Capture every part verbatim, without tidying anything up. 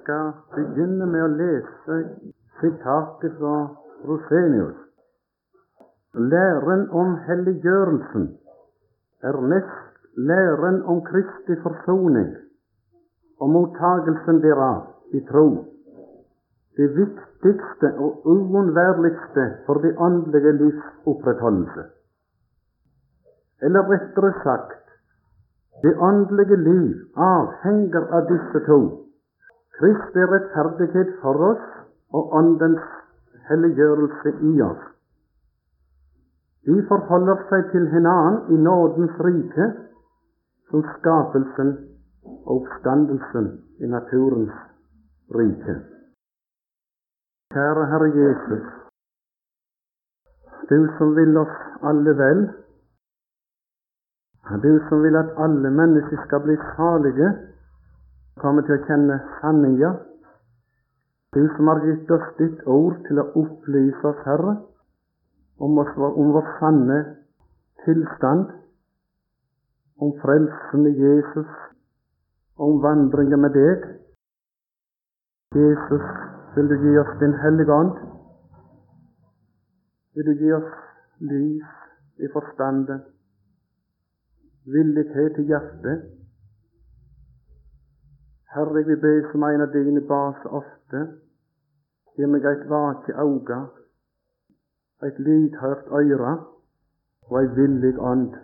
skal begynne med å lese sitatet fra Rosenius. Læren om helliggjørelsen er nest læren om Kristi forsoning og mottagelsen derav i tro, det viktigste og uunnværligste for det åndelige livs opprettholdelse. Eller rettere sagt, det åndelige liv avhenger av disse to: Kristi rettferdighet for oss og åndens helliggjørelse i oss. De forholder seg til hverandre i nådens rike, som skapelsen og oppstandelsen i naturens rike. Kjære Herre Jesus, du som vil oss alle vel, du som vil at alle mennesker skal bli salige, komme til å kjenne sanninga, du som har gitt oss ditt ord til å opplyse oss, Herre, om, oss, om vår sanne tilstand, om frelsen i Jesus, om vandringen med deg. Jesus, vil du gi oss din hellige ånd? Vil du gi oss lys i forstanden, villighet i hjertet? Herre, jeg vil be som en av dine barn så ofte, gi meg et vake auge, et lydhørt øre og en villig ånd.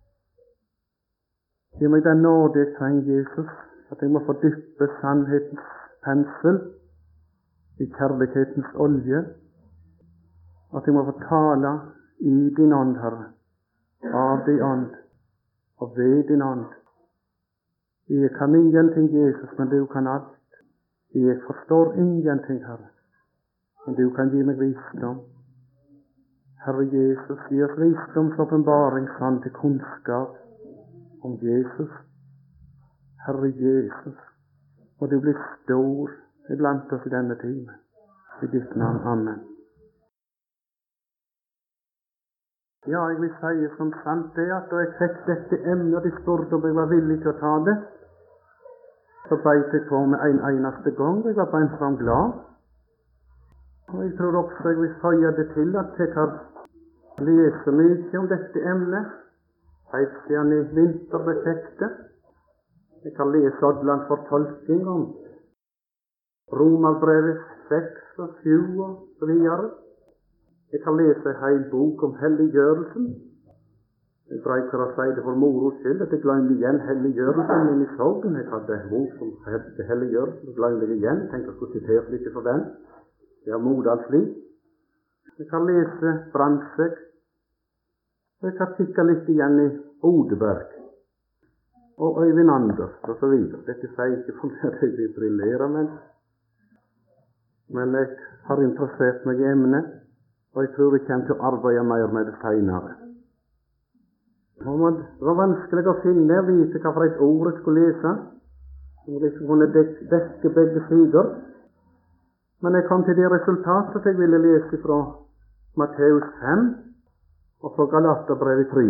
Gi meg den nåde jeg trenger, Jesus, at jeg må få dyppe sannhetens pensel i kjærlighetens olje, at jeg må få tale i din ånd, Herre, av din ånd og ved din ånd. Jeg kan ingenting, Jesus, men du kan alt. Jeg forstår ingenting, Herre, men du kan gi meg visdom. Herre Jesus, gi oss visdoms åpenbaringsånd til kunnskap om Jesus. Herre Jesus, må du bli stor iblant oss i denne time. I ditt navn. Amen. Ja, jeg vil si som sant det at da jeg fikk dette emnet, de spurte om jeg var villig til å ta det, så beit jeg på med en eneste gang. Jeg var bare en glad. Og jeg tror også jeg vil føye det til at jeg har lest mye om dette emnet, helt siden i vinterprosjektet. Jeg kan lese Odlands fortolkning om Romerbrevet seks og sju og så videre. Jeg kan lese en hel bok om helliggjørelsen. Jeg bruker å si det for moro skyld, at jeg glemte igjen helliggjørelsen inn i sorgen. Jeg hadde en bok som het helliggjørelsen, og glemte det igjen. Tenk å skulle sitere litt for den. Det er modalslig. Jeg kan lese Brandtzæg. Jeg kan kikke litt igjen i Odeberg og Øyvind Anders og så videre. Dette sier jeg ikke for at jeg vil brillere, men, men jeg har interessert meg i emnet, og jeg tror jeg kommer til å arbeide mer med det senere. Det var vanskelig å finne og vite hva for et ord jeg skulle lese, om jeg kunne dekke begge sider. Men jeg kom til det resultatet at jeg ville lese fra Matteus fem og fra Galaterbrevet tre.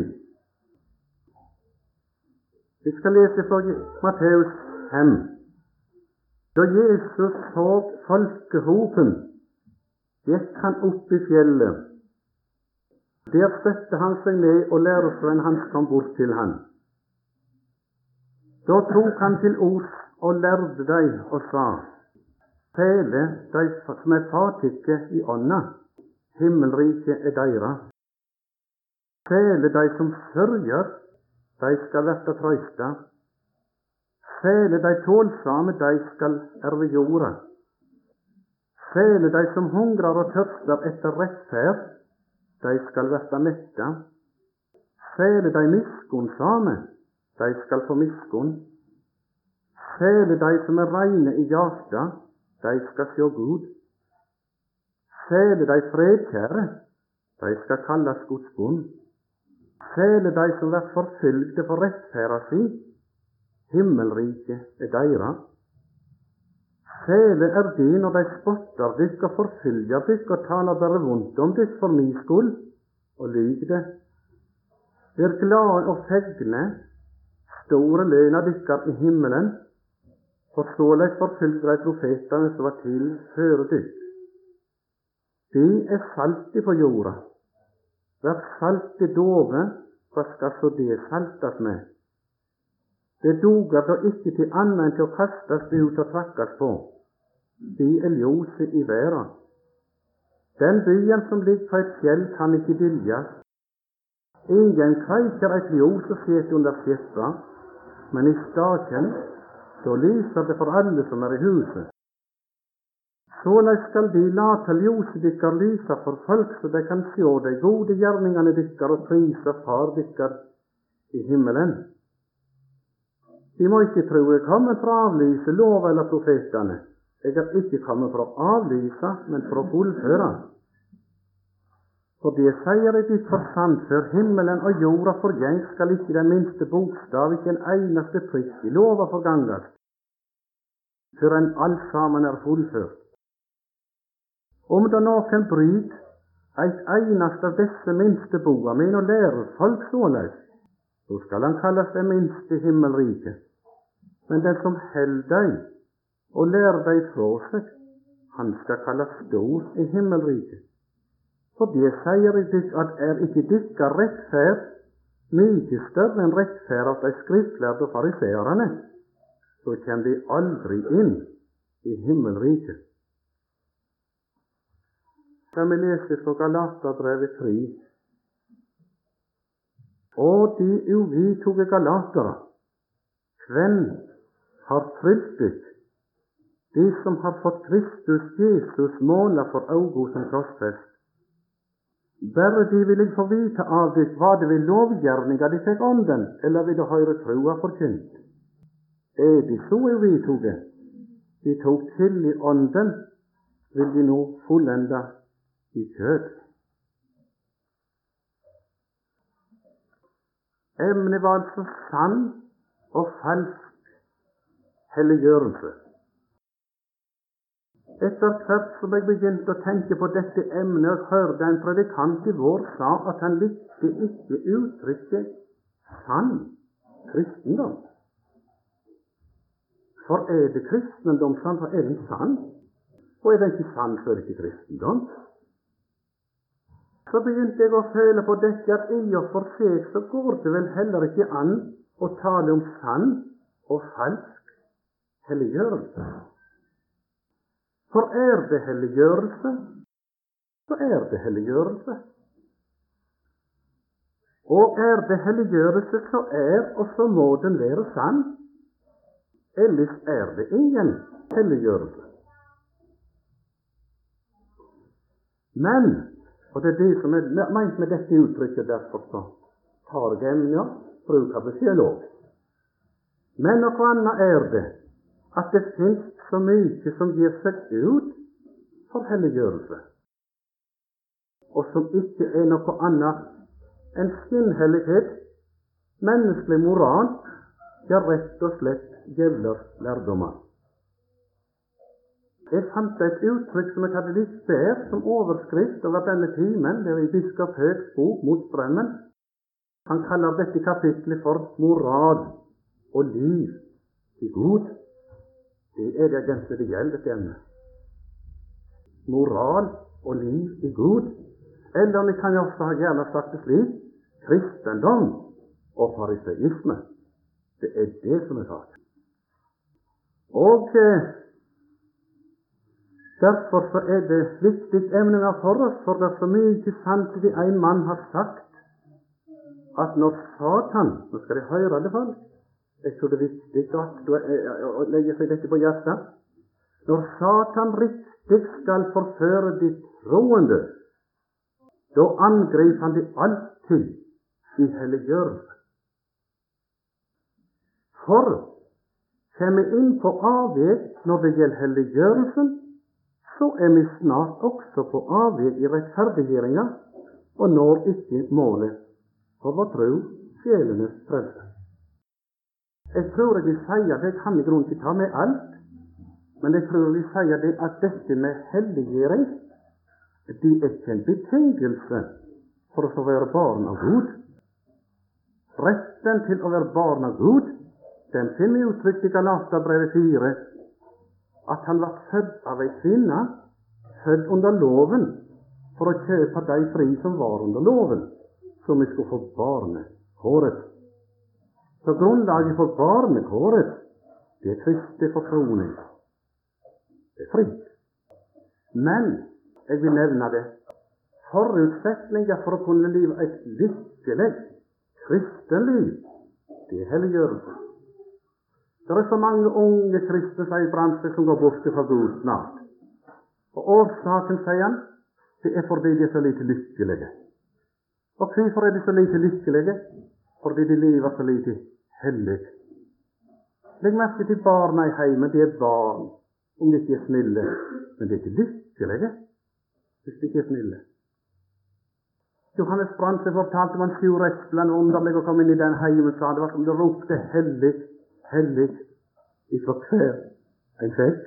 Vi skal lese fra Matteus fem. Da Jesus så folkehopen, gikk han opp i fjellet. Der satte han seg ned, og læresvennen hans kom bort til han. Da tok han til ord og lærde dem og sa: Fele de som er fattige i ånda, himmelriket er deira. Fele de som sørger, de skal verta trøysta. Fele de tålsame, de skal erve jorda. Fele de som hungrer og tørster etter rettferd, de skal verta metta. Fele de miskunnsame, de skal få miskunn. Fele de som er reine i hjarta, de skal sjå Gud. Fele de fredkjære, de skal kallas Guds barn. Fele de som vert forfylgde for rettferda si, himmelriket er deira. Fele er de når de spotter dykk og forfylger dykk og taler bare vondt om dykk for min skyld, og lyg det. Vær glade og fegne, store lønna dykkar i himmelen, For såleis forfylgde de profetene som var til før dykk. De er saltet på jorda. Vær saltet dove, hva skal så det saltes med? Det duger da ikke til annet enn til å kastes ut og trakkes på. De er ljoset i verden. Den byen som ligger på et fjell kan ikke dyljes. Ingen kveiker et ljos og setter under skjeppa, men i staken så lyser det for alle som er i huset. Såleis skal de late ljoset dykkar lyse for folk, så de kan sjå de gode gjerningene dykkar og prise Far dykkar i himmelen. De må ikke tro jeg kommer for å avlyse lov eller profetene. Jeg er ikke kommet for å avlyse, men for å fullføre. For det sier jeg ditt for sant, før himmelen og jorda forgjeng, skal ikke den minste bokstav, ikke en eneste prikk i lova forganges, før en alt sammen er fullført. Om da noen bryt eit eneste av disse minste boa min og lærer folk såleis, så skal han kalles det minste himmelrike. Men den som held deg og lærer deg fra seg, han skal kalles stor i himmelriket. For det sier jeg dykk at er ikke dykkar rettferd mye større enn rettferd av de skriftlærde og fariseerne, så kommer de aldri inn i himmelriket. Da vi leser fra Galaterbrevet tre. Og de uvitoge galatere, hvem har frykt dykk? De som har fått Kristus Jesus måla for augo som krossfest. Bare de vil ikke få vite av dykk hva det vil lovgjerninga de fikk ånden, eller vil de høre troa forkynt. Er de så uvitoge? De tok til i ånden, vil de nå fullenda i kjød. Emnet var altså sann og falsk helliggjørelse. Etter hvert som jeg begynte å tenke på dette emnet, og hørte en predikant i vår sa at han likte ikke uttrykket sann kristendom. For er det kristendom sann, så er den sann. Og er den ikke sann, så er det ikke kristendom. Så begynte jeg å føle på dette at i og for seg så går det vel heller ikke an å tale om sann og falsk helliggjørelse. For er det helliggjørelse, så er det helliggjørelse. Og er det helliggjørelse, så er og så må den være sann. Ellers er det ingen helliggjørelse. Men, og det er det som er meint med dette uttrykket, derfor så tar jeg emnet, bruker det teolog. Men noe annet er det, at det finnes så mye som gir seg ut for helliggjørelse, og som ikke er noe annet enn skinnhellighet, menneskelig moral, ja rett og slett djevlers lærdommer. Jeg fant et uttrykk som jeg hadde litt bedre som overskrift over denne timen, det er i biskop Høgs bok Mot strømmen. Han kaller dette kapitlet for moral og liv i Gud. Det er det egentlig det gjelder til emnet. Moral og liv i Gud. Eller vi kan jo også gjerne sagt det slik, kristendom og fariseisme. Det er det som er sagt. Og eh, derfor så er det viktig emne for oss, for det er så mye samtidig en mann har sagt, at når Satan, nå skal de høre det folk, jeg tror det er viktig å legge seg dette på hjertet. Når Satan riktig skal forføre de troende, da angriper han de alltid i helliggjørelse. For kommer vi inn på avveg når det gjelder helliggjørelsen, så er vi snart også på avveg i rettferdiggjøringa, og når ikke målet for vår tro, sjelenes frelse. Jeg tror jeg vil si at jeg kan i grunnen ikke ta med alt, men jeg tror jeg vil si det at dette med helliggjøring, det er ikke en betingelse for å være barn av Gud. Retten til å være barn av Gud, Den finner uttrykt i Galaterbrevet fire, at han var født av ei kvinne, født under loven, for å kjøpe de fri som var under loven, så vi skulle få barnekåret. Så grunnlaget for barnekåret, det er Kristi forsoning. Det er fri. Men, jeg vil nevne det, forutsetninger for å kunne leve et lykkelig kristenliv, det er helliggjørelse. Det er så mange unge kristne, sier Brandtzæg, som går bort fra Gud snart. Og årsaken, sier han, det er fordi de er så lite lykkelige. Og hvorfor er de så lite lykkelige? Fordi de lever så lite hellig. Legg merke til barna i heimen, de er barn, om de ikke er snille. Men de er ikke lykkelige, hvis de ikke er snille. Johannes Brandtzæg fortalte om han Sjur Espeland, underlig å komme inn i den heimen, sa det var som det ropte hellig, hellig, ifra hver en fikk.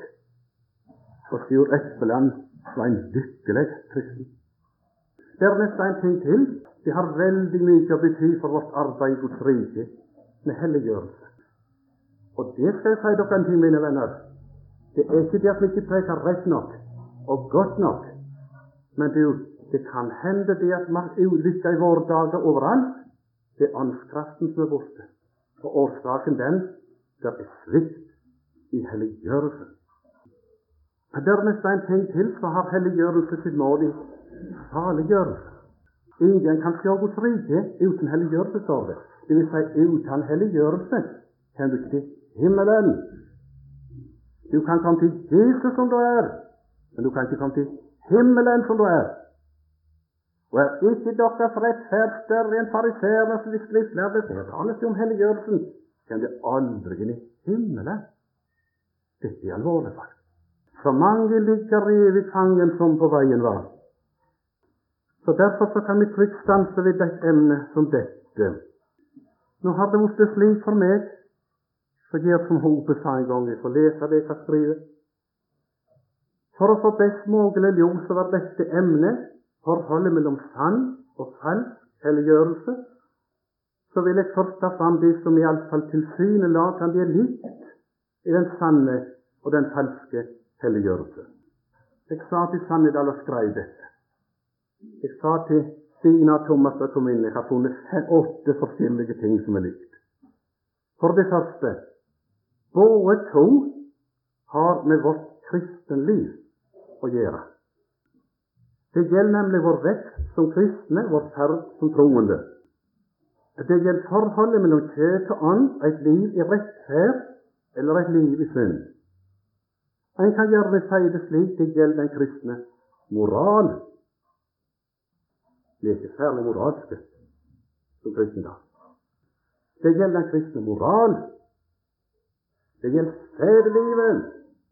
Og Sjur Espeland var en lykkelig kristen. Det er nesten en ting til. Det har veldig mye å bety for vårt arbeid i Guds rike med helliggjørelse. Og det skal jeg si dere en ting, mine venner. Det er ikke det at vi ikke preker rett nok og godt nok, men det, det kan hende det at man ulykker i våre dager overalt. Det er åndskraften som er borte. Og årsaken den, det er svikt i helliggjørelse. Dernest en ting til, så har helliggjørelse sitt mål i saliggjørelse. Ingen kan se Guds rike uten helliggjørelse, står det. Det vil si, uten helliggjørelse kan du ikke til himmelen. Du kan komme til Jesus som du er, men du kan ikke komme til himmelen som du er. Og er ikke deres rettferd større enn fariseernes og de skriftlærde, så taler det om helliggjørelsen, kan det aldri inn i himmelen. Dette er alvorlig, faktisk. Så mange ligger evig fangen som på veien var. Så derfor så kan vi trygt stanse ved et emne som dette. Nå har det vært slik for meg, så gjør som Hope sa en gang, jeg får lese det jeg kan skrive. For å få best mulig ljus over dette emnet, forholdet mellom sann og falsk helliggjørelse, så vil jeg først ta fram det som i alle fall tilsynelatende er likt i den sanne og den falske helliggjørelse. Jeg sa til Sannedal og skrev dette. Jeg sa til Stina og Thomas da kom inn, jeg har funnet fem, åtte forskjellige ting som er likt. For det første, både to har med vårt kristenliv å gjøre. Det gjelder nemlig vår vekst som kristne, vår ferd som troende. Det gjelder forholdet mellom kjøtt og ånd, et liv i rettferd eller et liv i synd. En kan gjerne si det slik, det gjelder den kristne moral. Vi er ikke særlig moralske som kristne da. Det gjelder den kristne moral. Det gjelder sædelivet.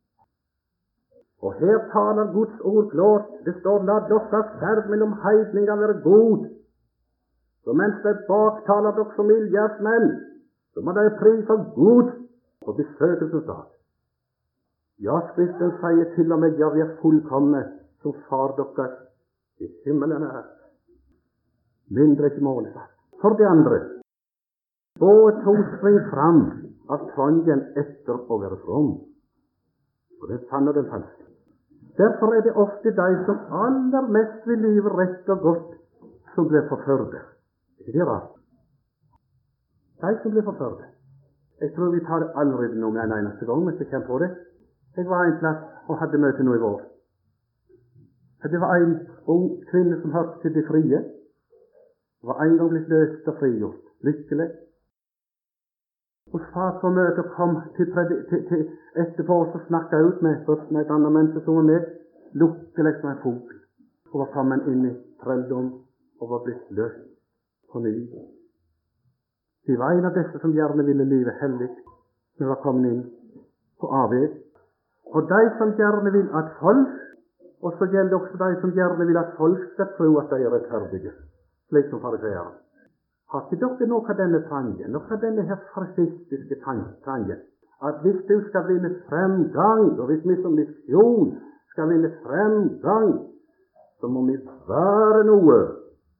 Og her taler Guds ord klart. Det står, la deres ferd mellom heidninger være god. Så mens det baktaler dere som ildgjerdsmenn, så må dere prise for Gud på besøkelsens dag. Ja, Skriften sier til og med, ja, vi er fullkomne som far deres i himmelen er. Mindre ikke målet. For det andre, både to springer fram av trangen etter å være from. Og det sanner den falske. Derfor er det ofte de som aller mest vil leve rett og godt, som blir forførte. Er det rart? De som blir forførte. Jeg tror vi tar det allerede nå med en eneste gang, mens jeg kommer på det. Jeg var en plass og hadde møte nå i vår. Det var en ung kvinne som hørte til de frie. Var en gang blitt løst og frigjort. Lykkelig. Og sa på møtet og kom til, til, til etterpå og snakket ut med, med et annet menneske som var med. Lukkelig som en fugl. Og var kommet inn i trelldom og var blitt løst på ny. De var en av disse som gjerne ville livet hellig. Vi var kommet inn på avveg. Og de som gjerne vil at folk, og så gjelder det også de som gjerne vil at folk skal tro at de er rettferdige, slik som fariseere. Har ikke dere noe av denne tanken, noe av denne her farsistiske tanken, at hvis du skal vinne fremgang, og hvis vi som misjon skal vinne fremgang, så må vi være noe,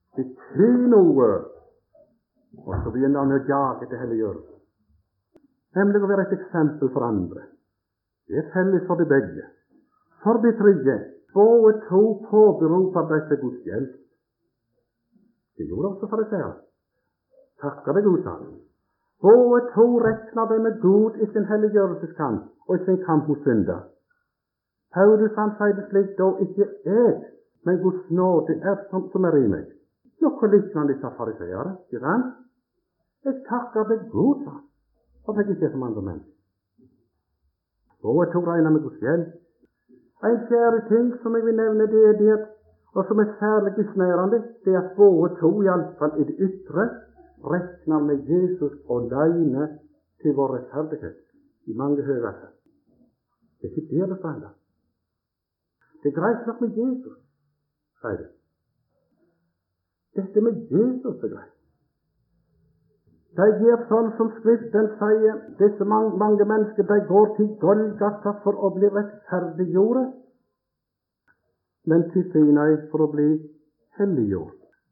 bety noe, og så begynner han å jage til helliggjørelse. nemlig å være et eksempel for andre. Det er felles for de begge. For det tredje, både to påberoper deg til Guds hjelp. Det gjorde også fariseer. Takker deg Gud, sa han. Både to rekner deg med Gud i sin helliggjørelseskamp og i sin kamp mot synder. Paulus han sier det slik, da ikke jeg, men Guds nåde er som, som er i meg. Noe lignende disse fariseere, ikke sant? Jeg takker deg Gud, sa han, for jeg ikke er som andre menn. Både to regner med Guds hjelp. En fjerde ting som jeg vil nevne, det er det, og som er særlig besnærende, det er at både to, i alle fall i det ytre, rekner med Jesus alene til vår rettferdighet i mange høyere. Det er ikke det det står. Det er greit nok med Jesus, sier det. Dette med Jesus er greit. De gjør sånn som Skriften sier, disse mange, mange mennesker, de går til Golgata for å bli rettferdiggjorde, men til Sinai for å bli helliggjort.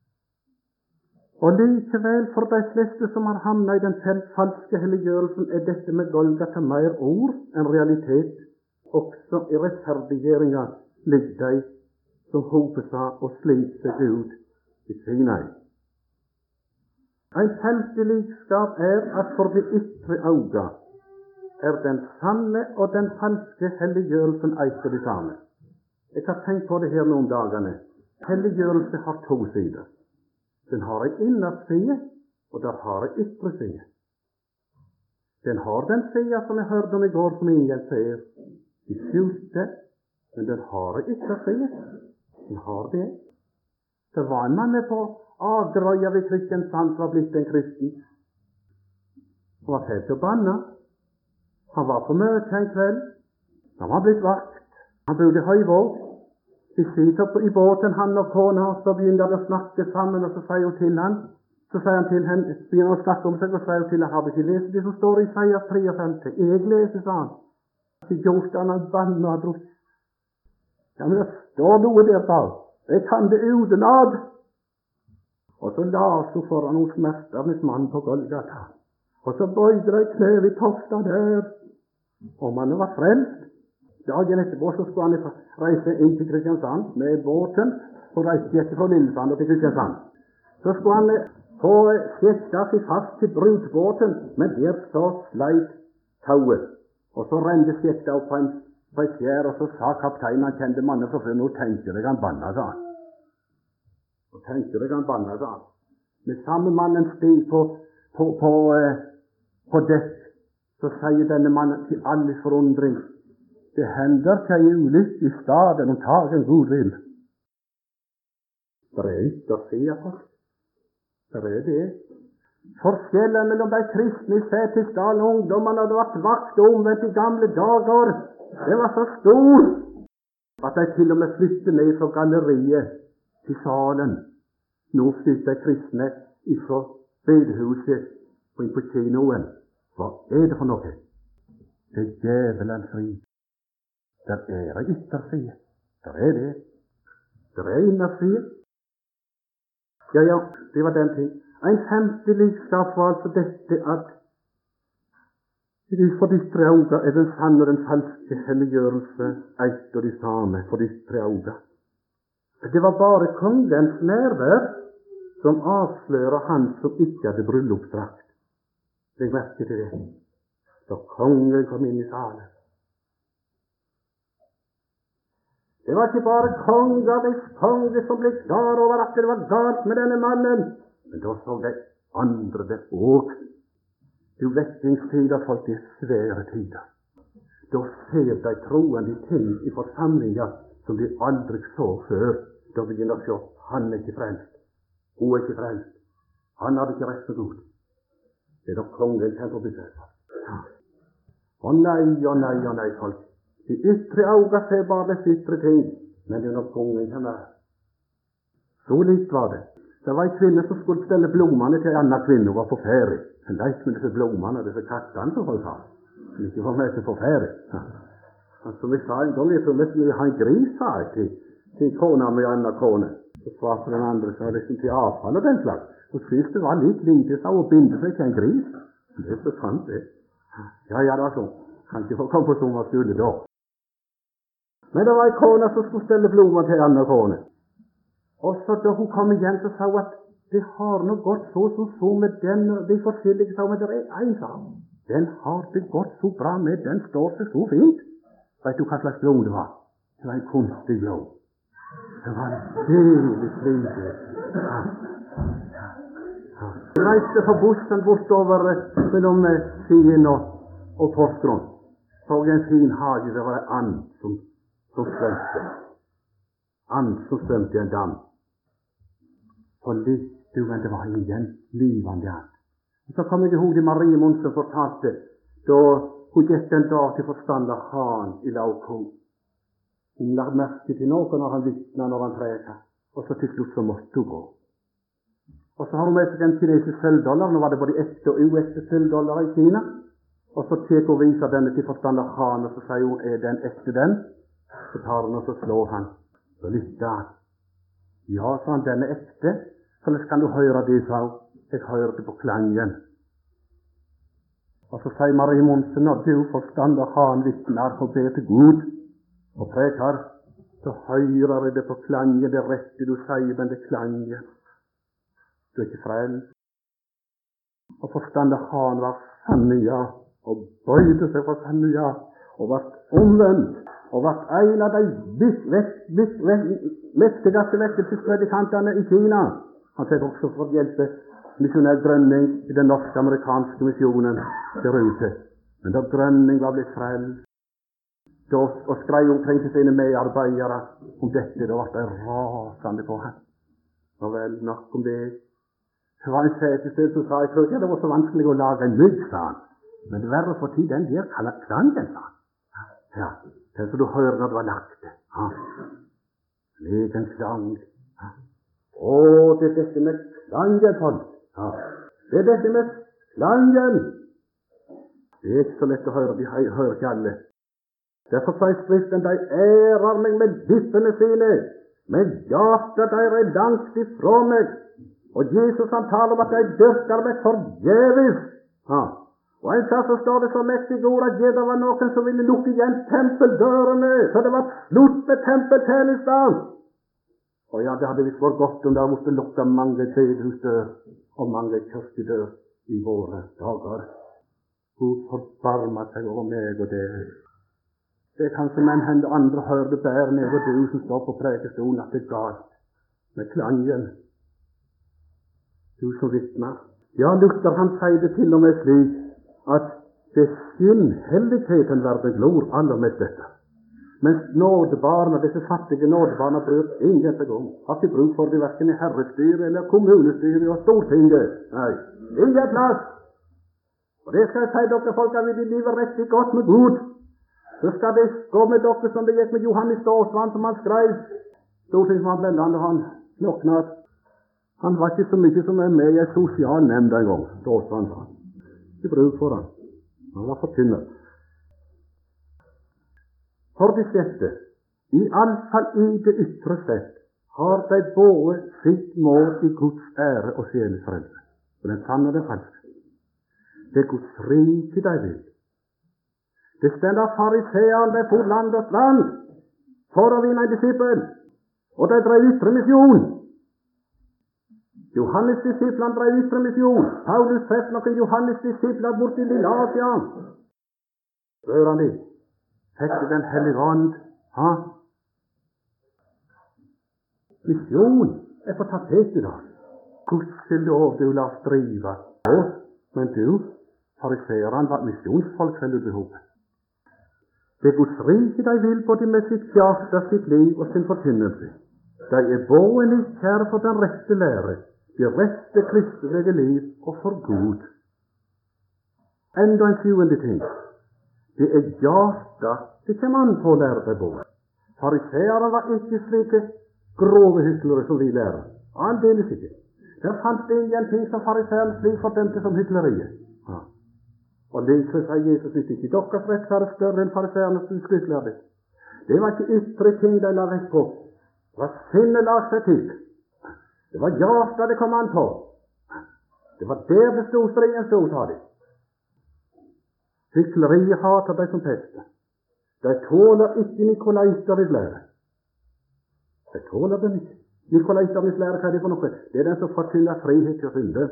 Og likevel, for de fleste som har havnet i den falske helliggjørelsen, er dette med Golgata mer ord enn realitet. Også i rettferdiggjøringa ligger de som hoper seg og sliter seg ut i Sinai. En femte likskap er at for det ytre auga er den sanne og den falske helliggjørelsen eit og det samme. Jeg har tenkt på det her noen dagene. Helliggjørelse har to sider. Den har en innerside, og der har en ytre side. Den har den sida som jeg hørte om i går, som ingen ser, de skjulte, men den har en ytre side. Den har det. Det var en mann på Agerøya ved Kristiansand som var blitt en kristen. Han var helt til å banne. Han var på møte en kveld. Han var blitt vakt. Han bodde i Høyvåg. De sitter i båten, han og kona, og så begynner de å snakke sammen, og så sier hun til han, så sier han til henne, begynner å snakke om seg, og sier hun til han, har du ikke lest det som står i Isaiah femtitre? Jeg leser, sa han. Så gjorde han han banne og hadde. Ja, men det står noe der på. Jeg kan det utenad. Og så las hun foran hos mesternes mann på Golgata. Og så bøyde de kne i tofta der. Og mannen var frelst. Dagen etterpå så skulle han reise inn til Kristiansand med båten, og reiste etter fra Lillesand til Kristiansand. Så skulle han få skjekta seg fast til brudbåten, men der så sleit tauet. Og så rende skjekta opp på en, på en fjær, og så sa kapteinen, han kjente mannen fra før, nå tenker jeg han banna, sa han. Og tenker jeg han banna, sa han. Med samme mannen steg på, på, på, eh, på dekk, så sier denne mannen til alle forundring, det hender ikke en ulykke i staden om tagen god vil. Det er ikke å se på. Det er det. Forskjellen mellom de kristne i Setesdal og ungdommene hadde vært vakt og omvendt i gamle dager. Det var så stor at de til og med flyttet ned fra galleriet til salen. Nå flyttet de kristne fra bedehuset og inn på kinoen. Hva er det for noe? Det er djevelen fri. Der er en ytterside. Der er det. Der er innerside. Ja, ja, det var den ting. En femte likskap var altså dette at for de ytre auga er den sanne og den falske helliggjørelse eit og de samme for de ytre auga. Det var bare kongens nærvær som avslører han som ikke hadde bryllupsdrakt. Legg merke til det. Da kongen kom inn i salen. Det var ikke bare kongen, hvis kongen som ble klar over at det var galt med denne mannen, men da så de andre det òg. Du vekkingstider, folk, det er svære tider. Da ser de troende ting i forsamlinger som de aldri så før. Da begynner de å se, han er ikke frelst. Hun er ikke frelst. Han hadde ikke rett med Gud. Det er da kongen kan få besøk. Ja. Å nei, å nei, å nei, folk. De ytre auga ser bare de ytre ting, men det er når kongen kan være. Så likt var det. Det var en kvinne som skulle stelle blommene til en annen kvinne. Hun var på ferie. Hun leit med disse blommene og disse kattene som folk har. Hun ikke var med til på ferie. Ja. Som vi sa en gang, jeg tror nesten vi har en gris, sa jeg, til, til kona med en annen kone. Så svarte den andre, så liksom til avfall og den slags. Hun syntes det var litt lite, sa hun, å binde seg til en gris. Det er så sant, det. Ja, ja, da så. Kan ikke få komme på sommerskole da. Men det var en kone som skulle stelle blomster til en annen kone. Og så da hun kom igjen, så sa hun at det har nå gått så så så med den, de forskjellige sa, men det er en sa. Den har det gått så bra med, den står seg så fint. Vet du hva slags blom det var? Det var en kunstig blom. Det var en veldig slide. Ja. Ja. Ja. Jeg reiste på bussen bortover mellom Skien og, og Porsgrunn. Så en fin hage, det var en and som, som svømte. And som svømte i en dam. Og litt, du, men det var ingen livende and. Og så kom jeg i hodet Marie Monsen fortalte, da hun gikk en dag til forstander Han i Laukong. Hun lagde merke til noe når han vittnet, når han preka, og så til slutt så måtte hun gå. Og så har hun med seg en kinesisk sølvdollar, nå var det både ekte og uekte sølvdollar i Kina, og så tek hun og viser denne til forstander Han, og så sier hun, er den ekte den? Så tar hun og så slår han, så lytter han. Ja, sa han, den er ekte. Hvordan kan du høre det, sa hun? Jeg hørte på klangen. Og så sier Marie Monsen, når du forstander Han vittner og ber til Gud og prekar, så hører jeg det på klangen, det rette du sier, men det klangen. Du er ikke frelst. Og forstander Han var sannja, og bøyde seg for sannja, og var omvendt, og var en av de mektigste vekkelsespredikantene i Kina. Han fikk også for å hjelpe misjonær Grønning i den norsk-amerikanske misjonen der ute. Men da Grønning var blitt frelst, da, og skrev omkring til sine medarbeidere om dette, da ble det rasende på ham. Og vel nok om det. Det var en setested som sa, jeg tror ikke det var så vanskelig å lage en mygg, sa han. Men det verre for tid, den der kallet klangen, sa han. Ja, det er så du hører når du har lagt det. Ja. Legen klang. Ja. Å, det er dette med klangen, folk. Ja. Det er dette med klangen. Det er ikke så lett å høre, de hører ikke alle. Derfor sier Skriften, de ærer meg med lippene sine, men hjertet der er langt ifra meg. Og Jesus han taler om at de dyrker meg forgjeves. Ja. Og en plass så står det så mektig ord at det var noen som ville lukke igjen tempeldørene, så det var slutt med tempeltjenesten. Og ja, det hadde visst vært godt om det måtte lukke mange bedehusdør og mange kirkedør i våre dager. Gud forbarmer seg over meg og det. Det kan som en hende andre hører det bære ned, og du som står på prekestolen, at det er galt med klangen. Du som vittner. Ja, Luther han sier det til og med slik, at det er skinnhelligheten verden glor aller mest etter. Mens nådebarna, disse fattige nådebarna, bryr ingen seg om. Har ikke bruk for det hverken i herrestyret eller kommunestyret og stortinget. Nei, ingen plass. Og det skal jeg si dere folk, at vi lever riktig godt med Gud. Så skal det gå med dere som det gikk med Johannes Ståsvann, som han skrev. Stortingsmann Blendland, og han sloknet. Han var ikke så mye som er med i en sosial nemnd en gang, Ståsvann sa han. Ikke bruk for han. Han var forkynner. For det sjette, i alle fall i det ytre sett, har de både sitt mål i Guds ære og sjelens frelse. Og den sanne og den falske. Det er Guds rike de vil. Det stender fariseerne ved for land og strand for å vinne en disippel, og de drev ytre misjon. Johannes disiplene drev ytre misjon. Paulus treffer noen Johannes disipler borti lille Asia. Spør han de, fikk du den hellige ånd? Ha? Misjon er på tapetet da. Gudskjelov, du la oss drive. Å, men du, fariseerne var misjonsfolk, selv du behovet. Det er Guds rike de vil både med sitt hjerte, sitt liv og sin forkynnelse. De er både nysgjerrige for den rette lære, det rette kristelige liv og for Gud. Enda en syvende ting. Det er hjertet det kommer an på å lære deg både. Fariseerne var ikke slike grove hyklere som vi lærer. Aldeles ikke. Der fanns det ingenting som fariseerne slik fordømte som hykleriet. Ja. Og likevel sier Jesus ikke, ikke deres rettferd større enn fariseernes skriftlærde. Det var ikke ytre ting de la vekt på. Det var sinnet la seg til. Det var hjertet det kom an på. Det var der det stod strengen stod, sa de. Hykleriet hater de som pester. De tåler ikke Nikolaiternes lære. De tåler den ikke. Nikolaiternes lære, hva er det for noe? Det er den som forkynner frihet til synde.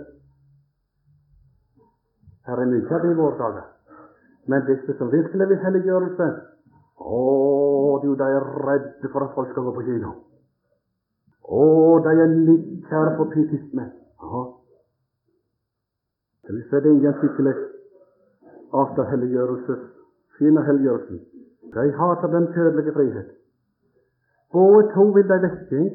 Her er mye av det i våre dager. Men disse som virkelig vil helliggjørelse, å, du, de er redde for at folk skal gå på kino. Å, de er litt kjære på pietisme. Ja. Hvis det er ingen skikkelig avtar helliggjørelse, finner helliggjørelsen. De hater den kjødelige frihet. Både to vil de vekking.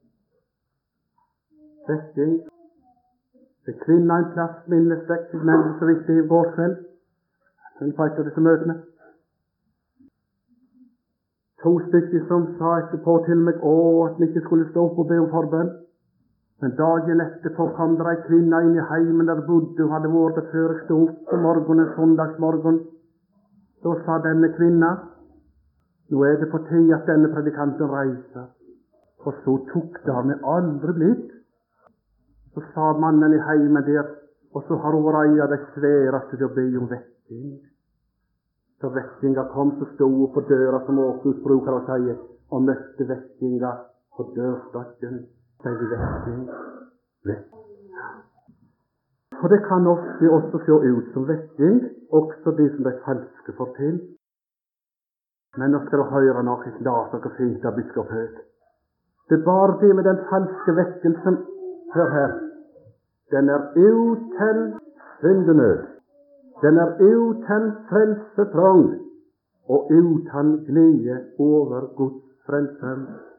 Vekking. Det kvinner en plass minnesdekk til mennesker viktig i går kveld. Hun feiter disse møtene. To stykker som sa etterpå til meg å, at vi ikke skulle stå opp og be om forbønn. Men dagen etterpå kom det ei kvinne inn i heimen der bodde og hadde vært det før jeg stod opp om morgenen, søndagsmorgen. Da sa denne kvinna, nå er det på tide at denne predikanten reiser. Og så tok det har vi aldri blitt. Så sa mannen i heimen der, og så har hun reia det sværeste til å be om vekking. Så vekkinga kom, så stod hun på døra, som Åkus bruker å si, og møtte vekkinga på dørstokken. Sier vi vekking, vekking. For det kan ofte også se ut som vekking, også det som de falske får til. Men nå skal du høre noe klart og fint av biskop Høeg. Det er bare det med den falske vekkelsen. Hør her. Den er uten syndenød. Den er uten frelsetrang og uten glede over Guds frelse.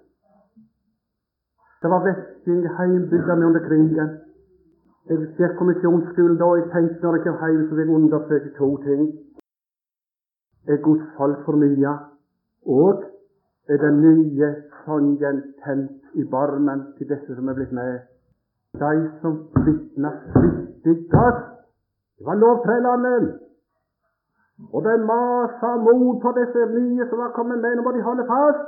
Det var vekking heimbygdene under krigen. Jeg gikk kommisjonsskolen da. Jeg tenkte når jeg kom hjem, så vil jeg undersøke to ting. Er Guds folk fornya? Og er den nye sangen tent i barmen til disse som er blitt med? De som vitner flittigast, det var lovtrellene. Og de masa mot på disse nye som var kommet med, nå må de holde fast.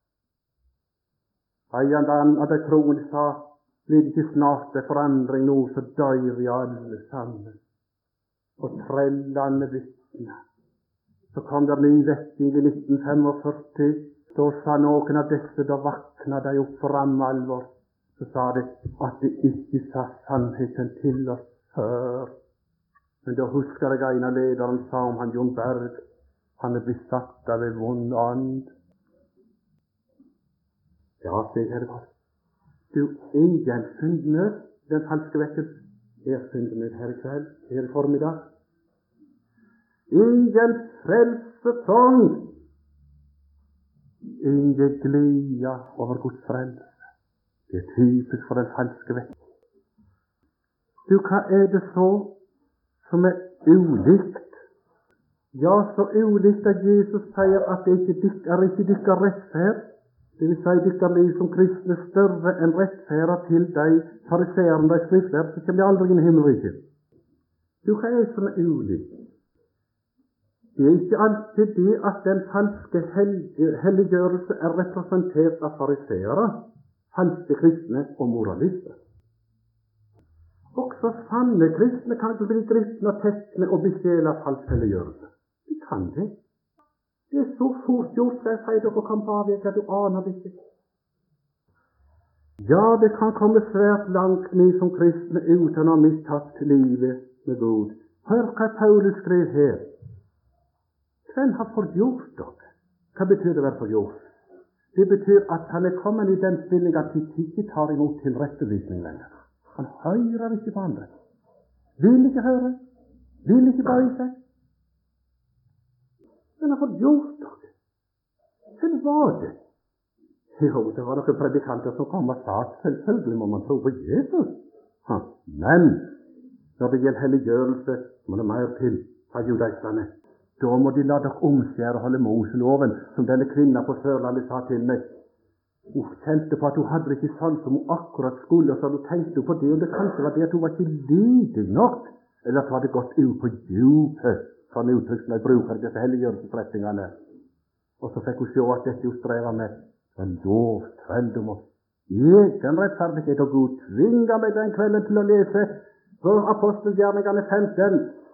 En av de troende sa, blir det ikke snart det forandring nå, så dør vi alle sammen. Og trellene vitner. Så kom det ny vekking i nitten førtifem. Da sa noen av disse, da vakna de opp for ramme alvor. Så sa de at de ikke sa sannheten til oss før. Men da husker jeg en av lederen sa om han Jon Berg. Han er blitt satt av en vond ånd. Ja, se her det var. Du, ingen syndnød, den falske vekkelse, er syndnød her i kveld, her i formiddag. Ingen frelsetrang, ingen glede over Guds frelse. Det er typisk for den falske vekkelse. Du, hva er det så som er ulikt? Ja, så ulikt at Jesus sier at det ikke er ikke dykker rettferd. Det vil si, dykker liv som kristne større enn rettferda til de fariseerne, de skriftlærde, så kommer de aldri inn i himmelriket. Du, hva er det som er ulikt? Det er ikke alltid det at den falske helliggjørelse er representert av fariseere, falske kristne og moralister. Også sanne kristne kan ikke bli gripne og tekne og bestjele av falsk helliggjørelse. De kan det. Det er så fort gjort, så jeg sier dere kan på avvike, du aner det ikke. Ja, det kan komme svært langt ned som kristne uten å ha mistatt livet med Gud. Hør hva Paulus skrev her. Hvem har forgjort dere? Hva betyr det å være forgjort? Det betyr at han er kommet i den stilling at de ikke tar imot tilrettevisning lenger. Han hører ikke på andre. Vil ikke høre. Vil ikke bøye seg. Men har forgjort dere. Hva var det? Jo, det var noen predikanter som kom og sa at selvfølgelig må man tro på Jesus. Ha. Men når det gjelder helliggjørelse, må det mer til, sa judaistene. Da må de la dere omskjære og holde Moseloven, som denne kvinna på Sørlandet sa til meg. Hun kjente på at hun hadde ikke sånn som hun akkurat skulle, og så hun tenkte på det, og det kanskje var det at hun var ikke lydig nok, eller at hun hadde gått ut på djupet, sånn uttrykk som jeg bruker disse helliggjørelsesrettingene. Og så fikk hun se at dette hun strever med, var lovtrelldom og egen rettferdighet, og Gud tvinga meg den kvelden til å lese fra Apostelgjerningene femten,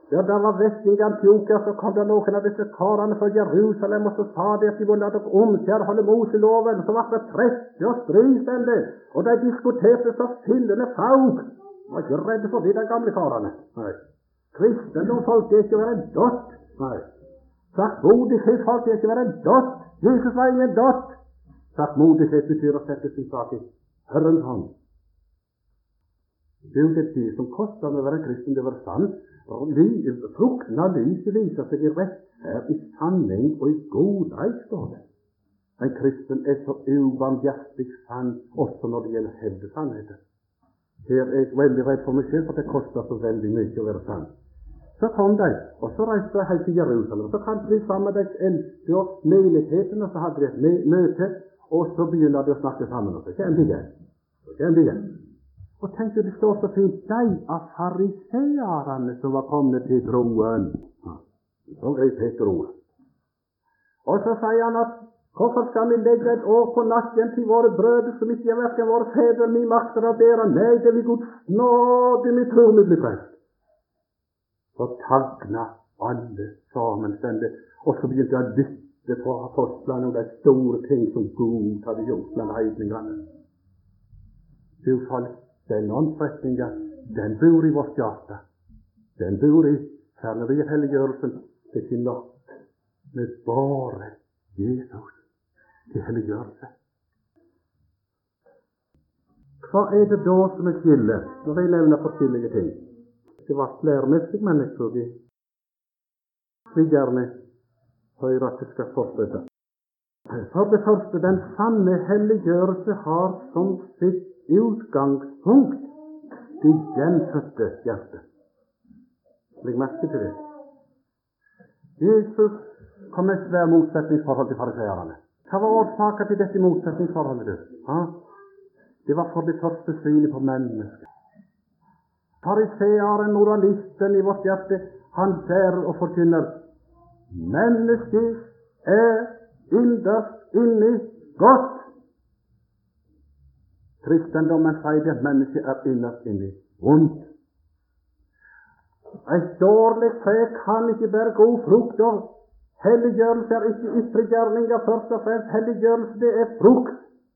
Ja, der var vekk i Antiokia, så kom det noen av disse karene fra Jerusalem, og så sa de at de ville la dere omskjære holde Moseloven. Så var det tretti og strystende, og de diskuterte så fyllende faug. De var ikke redde for de der gamle karene. Nei. Kristendom folk det ikke være en dott. Nei. Saktmodighet folk det ikke være en dott. Jesus var ingen dott. Saktmodighet betyr å sette sin sak i Herrens hånd. Det er jo det som koster med å være kristen, det var sant. Frukten av lyset viser seg i rettferd, i sanning og i godhet, står det. En kristen er så ubarmhjertig sann, også når det gjelder hevde sannheter. Her er jeg veldig redd for meg selv, for det koster så veldig mye å være sann. Så kom de, og så reiste de helt til Jerusalem. Så kalte de sammen de eldste og menigheten, og så hadde de et møte, og så begynner de å snakke sammen. Og så kjenner de igjen. Så kjenner de igjen. Og tenkte det står så fint, de av fariseerne som var kommet til troen. Ja, så grep Peter ordet. Og så sier han at, hvorfor skal vi legge et år på nakken til våre brødre som ikke er hverken våre fedre mi makter å bære? Nei, det vil Guds nåde vi tror vi blir frelst. Så tagna alle sammen stende, og så begynte jeg å lytte på apostlene om de store ting som Gud hadde gjort blant heidningene. Du folk, den åndsretninga, den bor i vårt hjerte. Den bor i helliggjørelsen. Det er ikke nok med bare Jesus til helliggjørelse. Hva er det da som er skille når jeg nevner forskjellige ting? Det var læremessig, men jeg tror vi vil gjerne høre at det skal fortsette. For det første, den sanne helliggjørelse har som sitt utgangspunkt det gjenfødte hjertet. Legg merke til det. Jesus kom med svær motsetningsforhold til fariseerne. Hva var årsaken til dette motsetningsforholdet? Ja? Det var for det første synet på mennesket. Fariseeren, moralisten i vårt hjerte, han ser og forkynner mennesket er innerst inni godt. Kristendommen sier at mennesket er innerst inni vondt. Et dårlig tre kan ikke bære god frukt, og helliggjørelse er ikke ytre gjerninger, først og fremst helliggjørelse, det er frukt.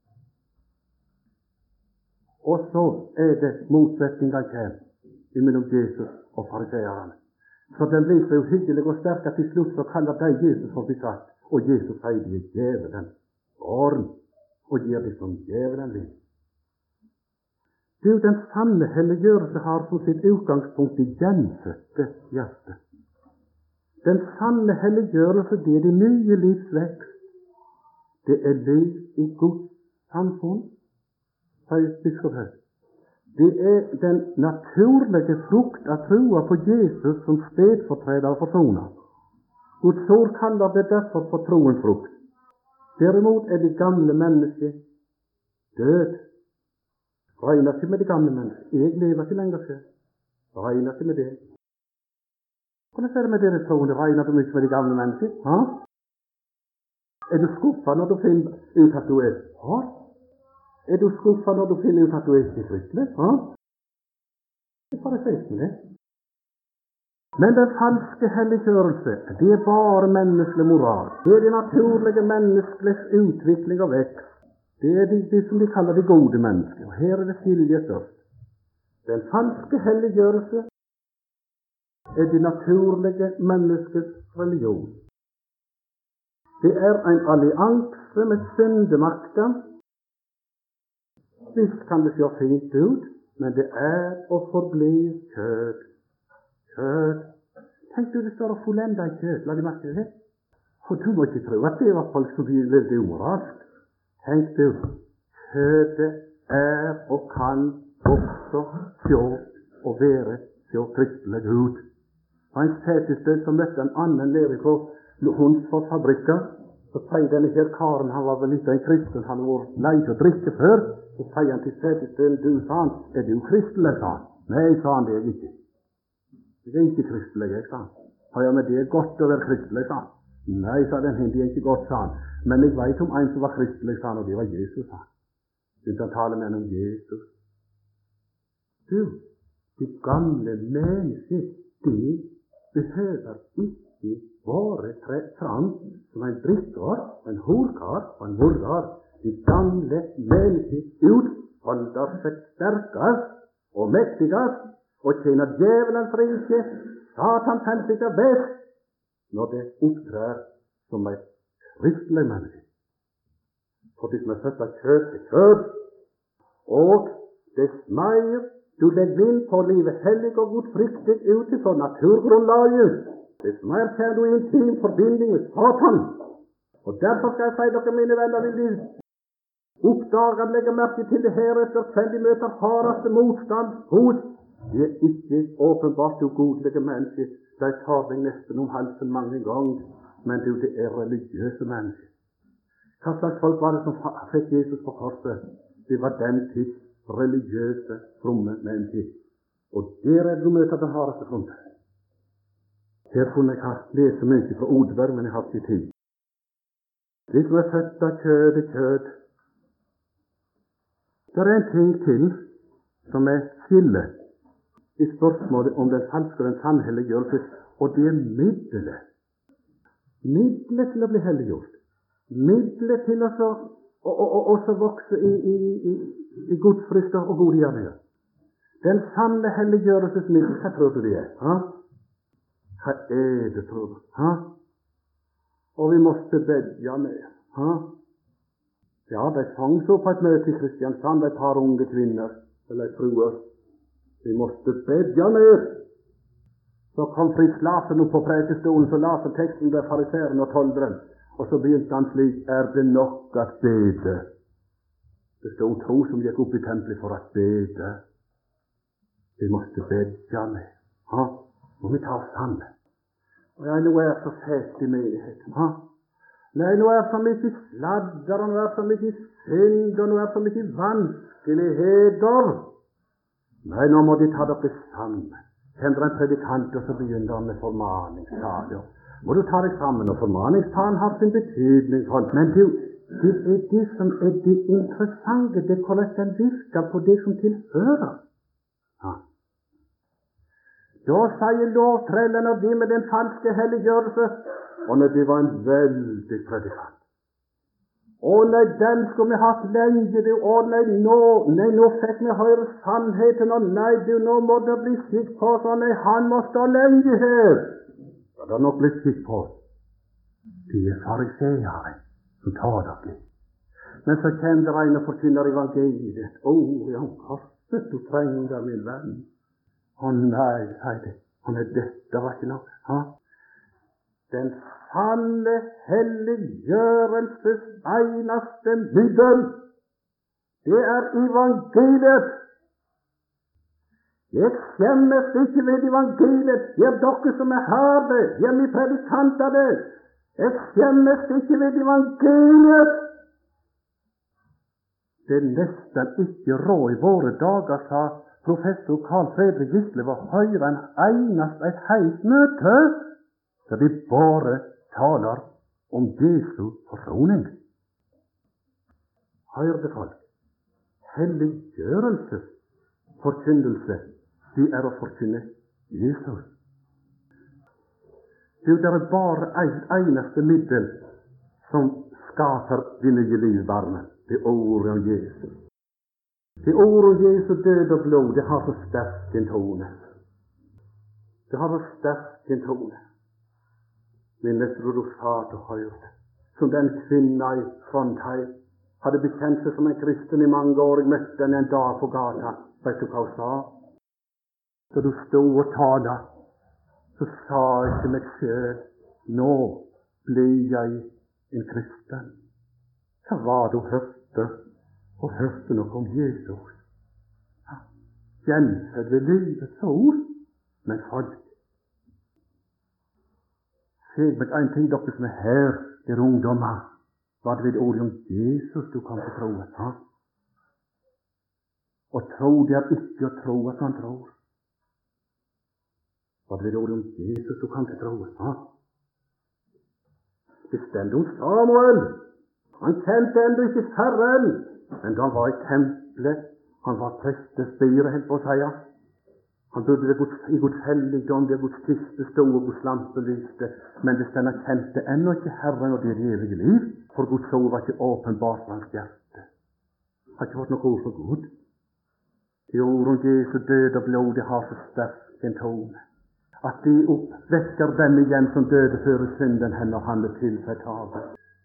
Og så er det motsetninga kjær mellom Jesus og fariseerne. Så den blir så uhyggelig og sterk at til slutt så kaller de Jesus for besatt, og Jesus sier de er djevelen, barn, og gir de som djevelen vil. Du, den sanne helliggjørelse har som sitt utgangspunkt i gjenfødte hjerte. Den sanne helliggjørelse, det er det nye livs vekst. Det er liv i Guds samfunn, sier biskop her. Det er den naturlige frukt av troa på Jesus som stedfortreder og forsoner. Guds ord kaller det derfor for troens frukt. Derimot er det gamle mennesket død. Regner ikke med det gamle mennesket. Jeg lever ikke lenger selv. Regner ikke med det. Hvordan er det med dere troende? Regner du ikke med det gamle mennesket? Ha? Er du skuffet når du finner ut at du er hard? Er du skuffet når du finner ut at du er ikke kristelig? Ha? Det er bare sett med det. Men den falske helliggjørelse, det er bare menneskelig moral. Det er det naturlige menneskeligs utvikling og vekst. Det er det, det som de kaller de gode mennesker. Og her er det skilje størst. Den falske helliggjørelse er det naturlige menneskets religion. Det er en allianse med syndemakta. Visst kan det se fint ut, men det er å forbli kjød. Kjød. Tenk du det står å fullenda i kjød. La de merke det. Og du må ikke tro at det var folk som blir veldig umoralsk. Tenk du, kjødet er og kan også sjå og være så kristelig ut. Og en setested som møtte en annen nede på Hunsfors-fabrikken, så sier denne her karen, han var vel ikke en kristen, han var lei til å drikke før, så sier han til setesteden, du, sa han, er du kristelig, sa han. Nei, sa han, det er jeg ikke. Jeg er ikke kristelig, jeg, sa han. Ja, men det er godt å være kristelig, sa han. Nei, sa den, det er ikke godt, sa han. Men jeg vet om en som var kristelig, sa han, og det var Jesus, sa han. Du kan tale med han om Jesus. Du, det gamle mennesket, det behøver ikke bare tre fram som en drikker, en horkar og en morder. De gamle menighet utfolder seg sterkest og mektigast og tjener djevelens rike, Satans hensikter best, når det opptrer som et kristelig menneske. For de som er født av kjøtt til kjøtt, og dess mer du legger inn på livet hellig og godfryktig utenfor naturgrunnlaget, dess mer kommer du i intim forbinding med Satan. Og derfor skal jeg si dere, mine venner, vil de oppdage og legge merke til det her etter selv de møter hardeste motstand hos. De er ikke åpenbart ugodelige mennesker. De tar deg nesten om halsen mange ganger, men du, det er religiøse mennesker. Hva slags folk var det som fikk Jesus på korset? Det var den tids religiøse, fromme mennesker. Og der er du møter den hardeste fronten. Her kunne jeg lese mye fra Odberg, men jeg har ikke tid. De som er født av kjød er kjød. Det er en ting til som er skille i spørsmålet om den falske og den sanne helliggjørelse, og det er middelet. Middelet til å bli helliggjort. Middelet til å så, og, og, og, også vokse i, i, i, i gudsfrykter og gode gjerninger. Den sanne helliggjørelsesmiddel, hva tror du det er? Ha? Hva er det, tror du? Ha? Og vi måtte bedja med. Ha? Ja, de sang så på et møte i Kristiansand, et par unge kvinner, eller fruer. Vi måtte bedja med. Så kom Fritz Larsen opp på prekestolen, så las han teksten der fariseren og tolderen. Og så begynte han slik: er det nok at bede? Det stod to som gikk opp i tempelet for at bede. Vi måtte bedja med. Ha? Må vi ta oss sammen. Og jeg nå er så fest i menigheten. Ha? Nei, nå er så mye sladder, og nå er så mye synd, og nå er så mye vanskeligheter. Nei, nå må de ta dere sammen. Kjenner en predikant, og så begynner han med formaningstale. Må du ta deg sammen, og formaningstalen har sin betydning. Men det, det er det som er det interessante, det er hvordan den virker på det som tilhører. Ja. Da sier lovtrellene og de med den falske helliggjørelse, og når de var en veldig predikant. Og nei, den skulle vi hatt lenge, du, og nei, nå, nei, nå fikk vi høre sannheten, og nei, du, nå må det bli skikk på oss, og nei, han må stå lenge her. Ja, det er nok blitt skikk på oss. De er fariseere som tar dere. Men så kjenner en og forkynner evangeliet. Å, oh, ja, korset du trenger, min venn. Å nei, sier det. Og nei, dette var ikke noe. Ha? Den sanne helliggjørelses eneste middel, det er evangeliet. Jeg skjemmes ikke ved evangeliet. Det er dere som er her det. Det er vi predikanter det. Jeg skjemmes ikke ved evangeliet. Det er nesten ikke råd i våre dager, sa professor Carl Fredrik Gisle, var høyere enn eneste et helt møte, så de bare taler om Jesu forsoning. Hør det, folk. Helliggjørelses forkynnelse, det er å forkynne Jesus. Det er bare et eneste middel som skaper de nye livsvarmen. Det er ordet om Jesus. Det ordet om Jesus død og blod, det har så sterk en tone. Det har så sterk en tone. Minnes du du fart og høyt, som den kvinna i Trondheim hadde bekjent seg som en kristen i mange år. Jeg møtte henne en dag på gata. Vet du hva hun sa? Da du stod og talte, så sa jeg til meg selv: nå blir jeg en kristen. Hva var det hun hørte? Hun hørte noe om Jesus. Gjenfødt ved livets ord. Men folk, se meg en ting, dere som er her, der ungdommer. Var det ved ordet om Jesus du kom til troen? Ha? Og tro, det er ikke å tro at man tror. Var det ved ordet om Jesus du kom til troen? Ha? Bestemt om Samuel. Han kjente enda ikke Herren, men da han var i tempelet, han var prestestyret, helt på å si. Han bodde ved Guds, i Guds helligdom, der Guds kiste stod og Guds lampe lyste. Men det stender kjente ennå ikke Herren og det evige liv, for Guds ord var ikke åpenbart for hans hjerte. Har ikke fått noe ord for Gud. Det ord om Jesu død og blod, det har så sterk en tone, at de oppvekker dem igjen som døde før synden henne og handlet til seg tabe.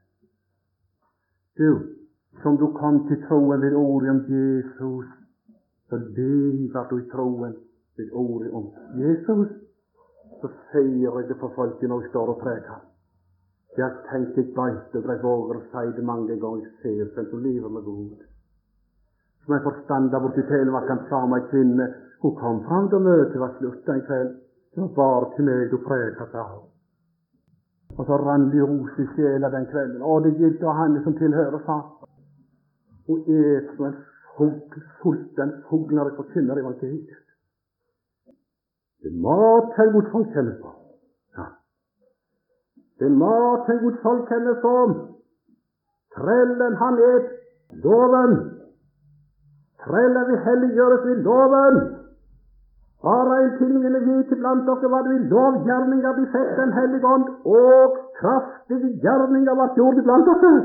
Du, som du kom til troen ved ordet om Jesus, så lever du i troen ved ordet om Jesus. Så sier jeg det for folket når jeg står og preker. Jeg har tenkt jeg beit over, jeg våger å si det mange ganger, jeg ser den som lever med Gud. Som jeg forstanda borti Telemarken sa meg kvinne, hun kom fram da møtet var slutt en kveld. Det var bare til meg du preka, sa hun. Og så rann de ros i sjela den kvelden. Og det gildt av henne som tilhører saken. Hun er som en fugl, sulten fugl når jeg forkynner evangeliet. Det er mat til Guds folk kjennes på. Ja. Det er mat til Guds folk kjennes på. Trellen han er loven. Trellen vil helliggjøres ved loven. Bare en ting ville vi til blant dere, var det vi lovgjerninger vi fikk den hellige ånd, og kraftige gjerninger var gjort blant dere.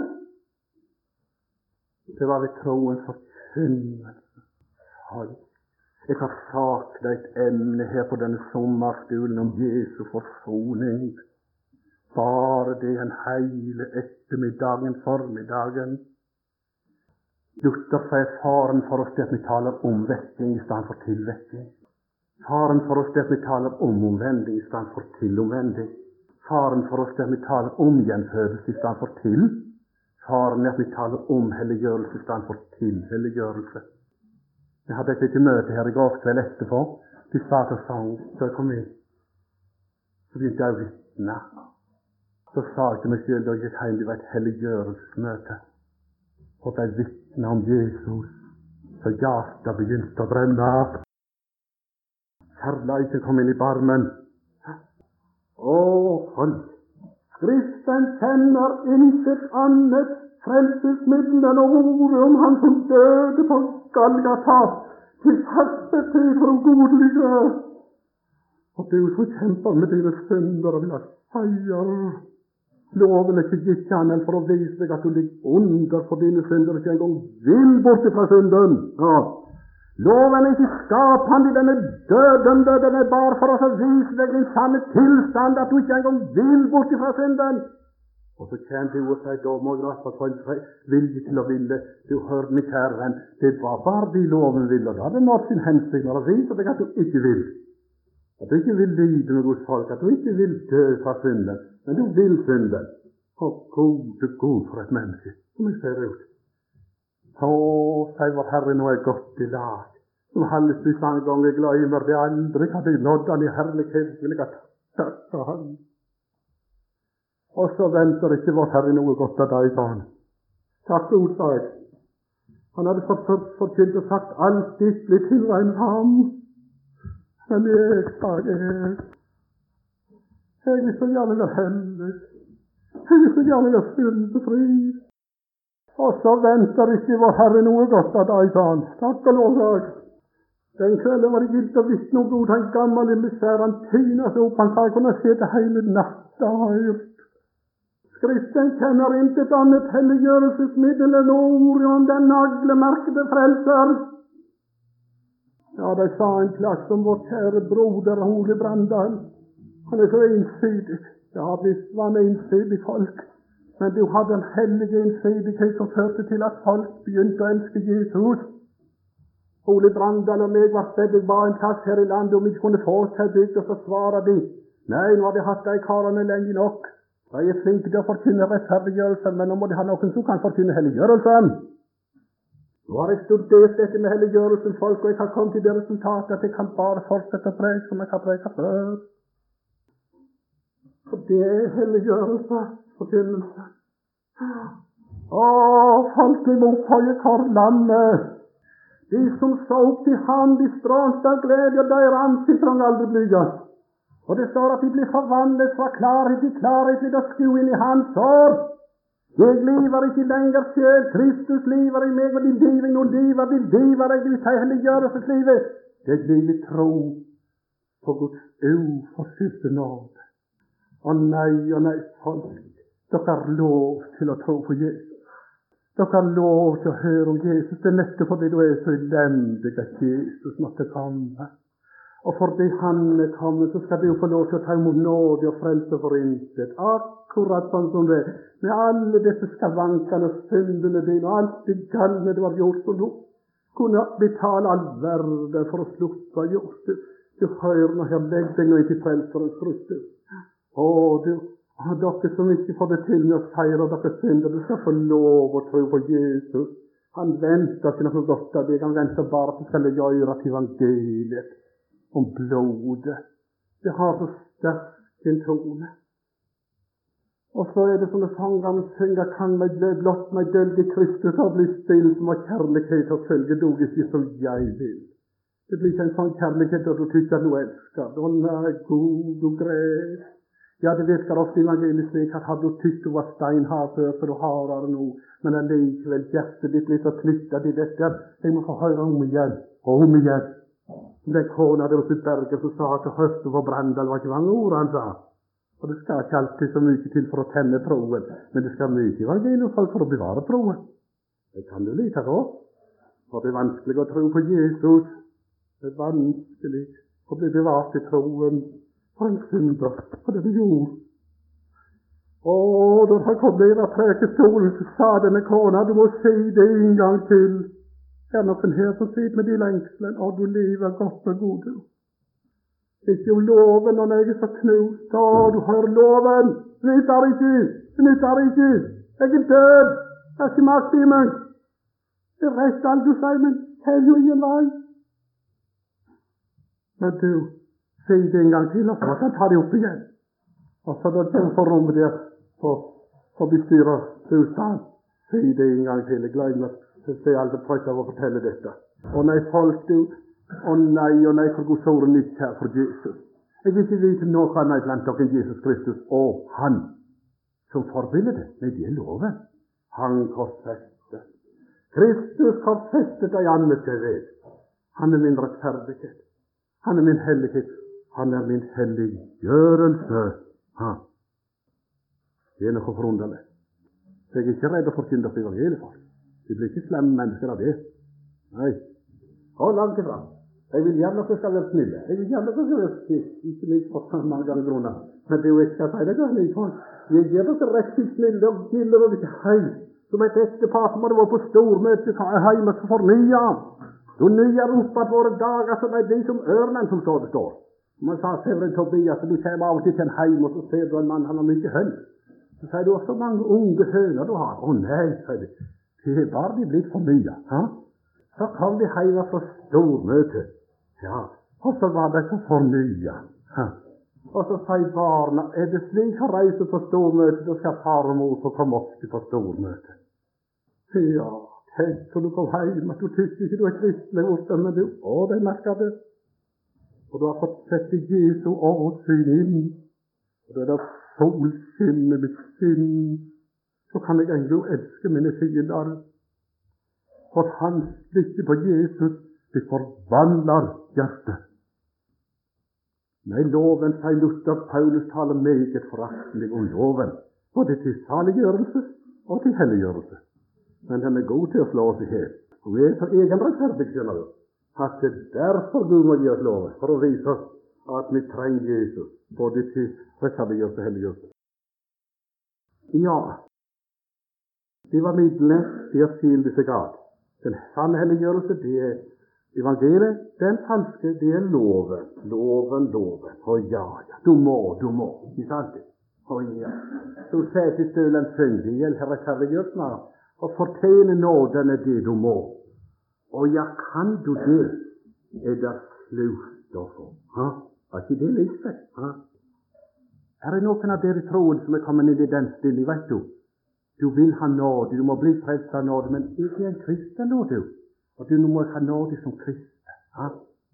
Det var ved troens forkynnelse. Jeg har saknet et emne her på denne sommerskolen om Jesu forsoning. Bare det en hele ettermiddagen, formiddagen. Luther sier faren for oss det at vi taler om vekking i stedet for tilvekking. Faren for oss det at vi taler om omvending i stedet for tilomvending. Faren for oss det at vi taler om gjenfødelse i stedet for til. Faren er at vi taler om helliggjørelse i stedet for tilhelliggjørelse. Jeg hadde et lite møte her i går kveld etterpå. De sa til sang, så jeg kom inn. Så begynte jeg å vitne. Så sa jeg til meg selv, da jeg gikk hjem, det var et helliggjørelsesmøte. Og jeg vitne om Jesus. Så hjertet begynte å brenne. Kjærleiken kom inn i barmen. Å, folk! Skriften kjenner intet annet frelsesmiddel enn ordet om han som døde på Golgata til første tid for ugodelige. Og du som kjemper med dine synder og vil ha seier. Loven er ikke gitt annet for å vise deg at du ligger under for dine synder og ikke engang vil bort fra synden. Ja. Loven er ikke skapende i denne dødende, den er bare for oss å vise deg din sanne tilstand, at du ikke engang vil bort fra synden. Og så kjenner du og sier, da må du ha få en vilje til å ville. Du hørte min kjære venn, det var bare de loven ville, og da hadde nått sin hensikt når det viser deg at du ikke vil. At du ikke vil lide med Guds folk, at du ikke vil dø fra synden, men du vil synden. Å, gode, god for et menneske, som jeg ser ut. Så sier vår Herre, nå er godt i lag. Som Hallesby sang gang, jeg glemmer det aldri, hadde jeg nådd han i herlighet, vil jeg ha takket han. Og så venter ikke vår Herre noe godt av deg, sa han. Takk ord, sa jeg. Han hadde forkynt og sagt, alt ditt blir tilregnet ham. Men jeg, sa jeg, jeg vil så gjerne være hellig. Jeg vil så gjerne være syndefri. Og så venter ikke vår Herre noe godt av deg, sa han. Takk og lov, sa jeg. Den kvelden var det gilt å vitne om god, han gammel lille skjær, han tynet seg opp, han sa jeg kunne se det hele natta, har jeg gjort. Skriften kjenner intet annet helliggjørelsesmiddel enn ordet om den naglemerkede frelser. Ja, de sa en plass om vår kjære broder Ole Brandal. Han er så ensidig. Ja, visst var han ensidig folk. Men du hadde en hellig ensidighet som førte til at folk begynte å elske Jesus. Ole Brandal og meg var stedet var en plass her i landet om vi ikke kunne få seg bygd, og så svarer de, nei, nå har vi hatt de karene lenge nok. De er flinke til å forkynne rettferdiggjørelsen, men nå må de ha noen som kan forkynne helliggjørelsen. Nå har jeg studert dette med helliggjørelsen, folk, og jeg har kommet til det resultatet at jeg kan bare fortsette å preke som jeg har preket før. For det er helliggjørelse, forkynnelse. Å, folk, vi må opphøye korlandet. De som så opp til ham, de strålte av glede, og deres ansikt trang aldri blygas. Og det står at de blir forvandlet fra klarhet til klarhet ved å skue inn i hans år. Jeg lever ikke lenger selv, Kristus lever i meg, og de lever nå lever, de lever deg, de sier helliggjørelseslivet. Det blir litt tro for Guds uforskyldte nåde. Å nei, å nei, folk, dere har lov til å tro på Jesus. Dere har lov til å høre om Jesus. Det er nettopp fordi du er så elendig at Jesus måtte komme. Og fordi han er kommet, så skal du få lov til å ta imot nåde og frelse for intet. Akkurat sånn som det. Med alle disse skavankene og syndene dine, og alt det galne du har gjort, så du kunne betale all verden for å slutte å gjort det. Du hører når jeg legger deg nå inn til frelserens Kristus. Å, du, å, dere som ikke får det til med å feire dere synder, du skal få lov å tro på Jesus. Han venter ikke noe godt av deg, han venter bare at du skal gjøre til evangeliet om blodet. Det har så sterk en tone. Og så er det som det sangene synger, kan meg blott meg dølge Kristus og bli still som har kjærlighet og følge dog ikke som jeg vil. Det blir ikke en sånn kjærlighet at du tykker du elsker. Å nei, god og greit. Ja, det virker ofte i evangeliet slik at har du tykt du var steinhard før, så du har det nå, men allikevel hjertet ditt litt og knyttet til dette. Jeg må få høre om igjen, og om igjen. Den kona der oppe i berget som sa at høsten var brand, det var ikke mange ord han sa. Og det skal ikke alltid så mye til for å tenne troen, men det skal mye evangeliet for å bevare troen. Det kan du like godt. For det er vanskelig å tro på Jesus. Det er vanskelig å bli bevart i troen for en synder, for det du gjorde. Og da han kom ned av prekestolen, så sa denne kona, du må si det en gang til. Det er noen her som sitter med de lengselen, og du lever godt og god, du. Ikke om loven, når jeg er så knust, og du har loven. Det nytter ikke, det nytter ikke. Jeg er død, jeg er ikke makt i meg. Det er rett alt du sier, men det er jo ingen vei. Men du, si det en gang til, og så kan ta det opp igjen. Og så da kommer for rommet der, på, på bestyrer husstand. Si det en gang til, jeg gleder meg. Så jeg aldri prøvd av å fortelle dette. Og nei, folk du, å nei, og nei, for Guds ord nytt her for Jesus. Jeg vil ikke vite noe annet blant dere enn Jesus Kristus og han som forbilder det. Nei, det er loven. Han korsfestet. Kristus korsfestet deg annet til ved. Han er min rettferdighet. Han er min hellighet. Han er min helliggjørelse. Ha. Det er noe forunderlig. Så jeg er ikke redd for synder for evangeliet, folk. Det blir ikke slemme mennesker av det. Nei. Hold langt ifra. Jeg vil gjerne at det skal være snille. Jeg vil gjerne at det skal være snille. Ikke mye for så mange ganger grunner. Men det er jo ikke å si det gør mye for. Jeg gjør det rett til snille og gilder og ikke hei. Som et ektepar som hadde vært på stormøte hjemme så fornya. Du nyer opp at våre dager som er de som ørnen som står det står. Man sa Severin Tobias, du kommer av og til til en heim og så ser du en mann, han har mye høns. Så sier du også mange unge høner du har. Å nei, sier du. Det var de blitt for mye. Ha? Så kom de hjemme fra stormøte. Ja, og så var de så fornya. Ha? Og så sier barna, er det slik å reise på stormøte, så skal far og mor få komme opp til på stormøte. Ja, tenk så du kom hjemme, at du tykker ikke du er kristelig hos dem, men du, å, det merker det. Og du har fått sett i Jesu åsyn inn, og det er da solskinnet med sinn. Så kan jeg egentlig elske mine fiender. For hans blikket på Jesus, det forvandler hjertet. Nei, loven, sier Luther, Paulus taler meget foraktelig om loven, både til saliggjørelse og til helliggjørelse. Men den er god til å slå oss i hel. Og vi er så egenrettferdig, skjønner du, at det derfor Gud må gi oss loven, for å vise oss at vi trenger Jesus, både til rettferdiggjørelse og helliggjørelse. Ja, det var midlene til å skille seg av. Den sanne helliggjørelse, det er evangeliet. Den falske, det er loven. Loven, loven. Å ja, ja. Du må, du må. Ikke sant? Å ja. Du sier til stølen synd, det gjelder rettferdiggjørelsen. Og fortjene nåden er det du må. Å ja, kan du det? Er det slutt å få? Ha? Er ikke det liksom? Ha? Er det noen av dere troen som er kommet inn i den stille, vet du? Du vil ha nåde, du må bli frelst av nåde, men ikke en kristen nå, du. Og du må ha nåde som kristen. Ja?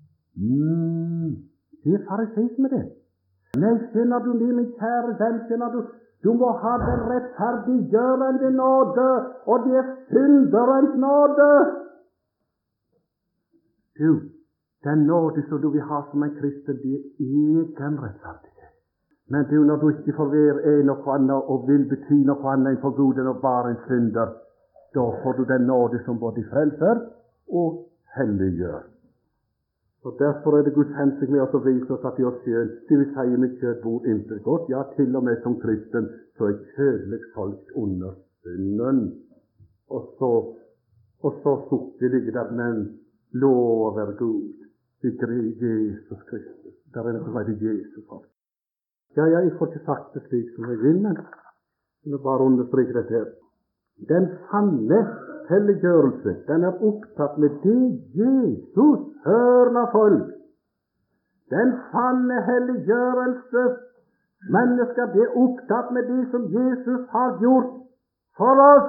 Mm, det er farisisme det. Nei, skjønner du det, min kjære venn, skjønner du? Du må ha den rettferdiggjørende nåde, og det er synderens nåde. Du, Den nåde som du vil ha som en kristen, det er egen rettferdighet. Men du, når du ikke får være en og annet og vil bety noe annet enn for Gud enn å være en synder, da får du den nåde som både frelser og helliggjør. Og derfor er det Guds hensikt med oss å vise oss at i oss selv, det vil si med kjød bor intet godt, ja, til og med som kristen, så er kjødelig folk under synden. Og så, og så sukker ligger der, men lov er Gud. Det er Jesus Kristus. Der er det som er det Jesus for. Ja, jeg får ikke sagt det slik som jeg vil, men jeg vil bare understreke dette her. Den sanne helliggjørelse, den er opptatt med det Jesus hører av folk. Den sanne helliggjørelse, mennesker, det er opptatt med det som Jesus har gjort for oss.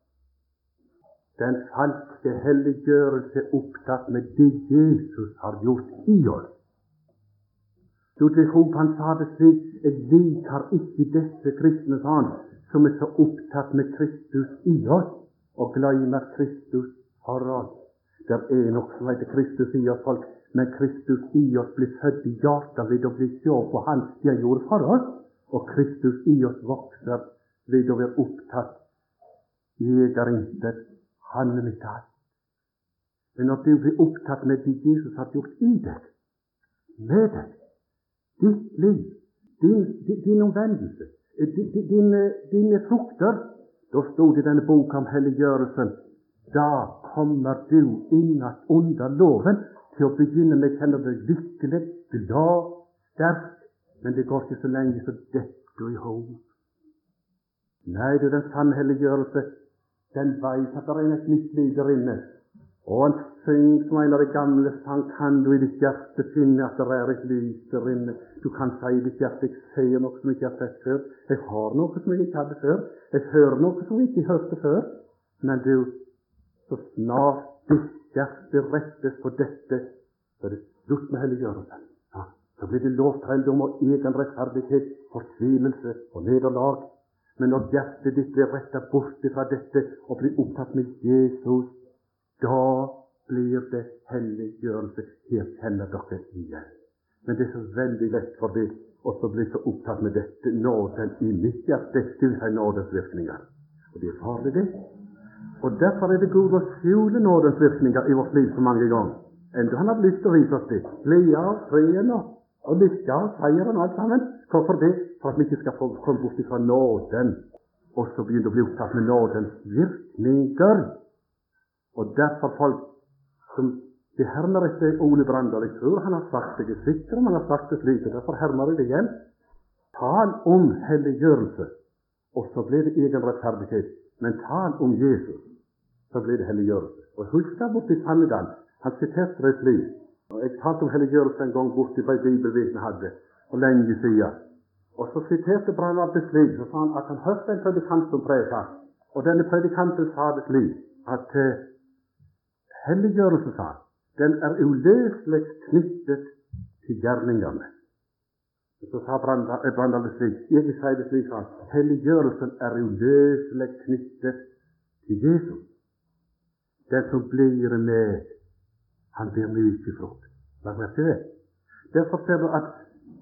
Den falske helliggjørelse er opptatt med det Jesus har gjort i oss. Du til Job, han sa det slik: jeg liker ikke disse kristne, sa han, som er så opptatt med Kristus i oss, og glemmer Kristus for oss. Det er nok som heter Kristus i oss, folk, men Kristus i oss blir født i hjertet ved å bli se på han det han gjorde for oss, og Kristus i oss vokser ved å være opptatt. Jeg er intet, han er mitt alt. Men når du blir opptatt med det Jesus har gjort i deg, med deg, ditt liv, din, din, din omvendelse, dine, dine frukter, da stod det i denne boka om helliggjørelsen, da kommer du inn under loven til å begynne med å kjenne deg lykkelig, glad, sterk, men det går ikke så lenge så detter du i hoved. Nei, det er den sanne helliggjørelse. Den vet at det er et nytt liv der inne. Og han synger som en av de gamle sang, kan du i ditt hjerte finne at det er et lys der inne. Du kan si i ditt hjerte, jeg ser noe som jeg ikke har sett før. Jeg har noe som jeg ikke hadde før. Jeg hører noe som jeg ikke hørte før. Men du, så snart ditt hjerte rettes på dette, så er det slutt med helliggjørelsen. Ja, så blir det lovtrelldom og egen rettferdighet, fortvilelse og nederlag. Men når hjertet ditt blir rettet bort fra dette og blir opptatt med Jesus, da blir det helliggjørelse. Her kjenner dere igjen. Men det er så veldig lett for det også bli så opptatt med dette. Nåden i mitt hjerte, du har nådens virkninger. Og det er farlig det. Og derfor er det godt å skjule nådens virkninger i vårt liv så mange ganger. Enda han har lyst til å vise oss det. Glede av freden og, og lykke av seieren og alt sammen. Hvorfor det? For at vi ikke skal få komme bort fra nåden, og så begynne å bli opptatt med nådens virkninger. Og derfor folk som det hermer etter Ole Brandal, jeg tror han har sagt det, jeg er sikker om han har sagt det slik, derfor hermer jeg det igjen. Tal om helliggjørelse, og så blir det egen rettferdighet. Men tal om Jesus, så blir det helliggjørelse. Og husk da borte i Sannedal, han siterte det slik, og jeg talte om helliggjørelse en gang borte på en bibelvik vi hadde, og lenge siden. Og så siterte Brandal det slik, så sa han at han hørte en predikant som preker, og denne predikanten sa det slik, at uh, helliggjørelse, sa han, den er uløselig knyttet til gjerningene. Så sa Brandal, Brandal det slik, jeg vil si det slik, sa han, helliggjørelsen er uløselig knyttet til Jesus. Den som blir med, han blir mye frukt. Hva er det? Derfor ser du at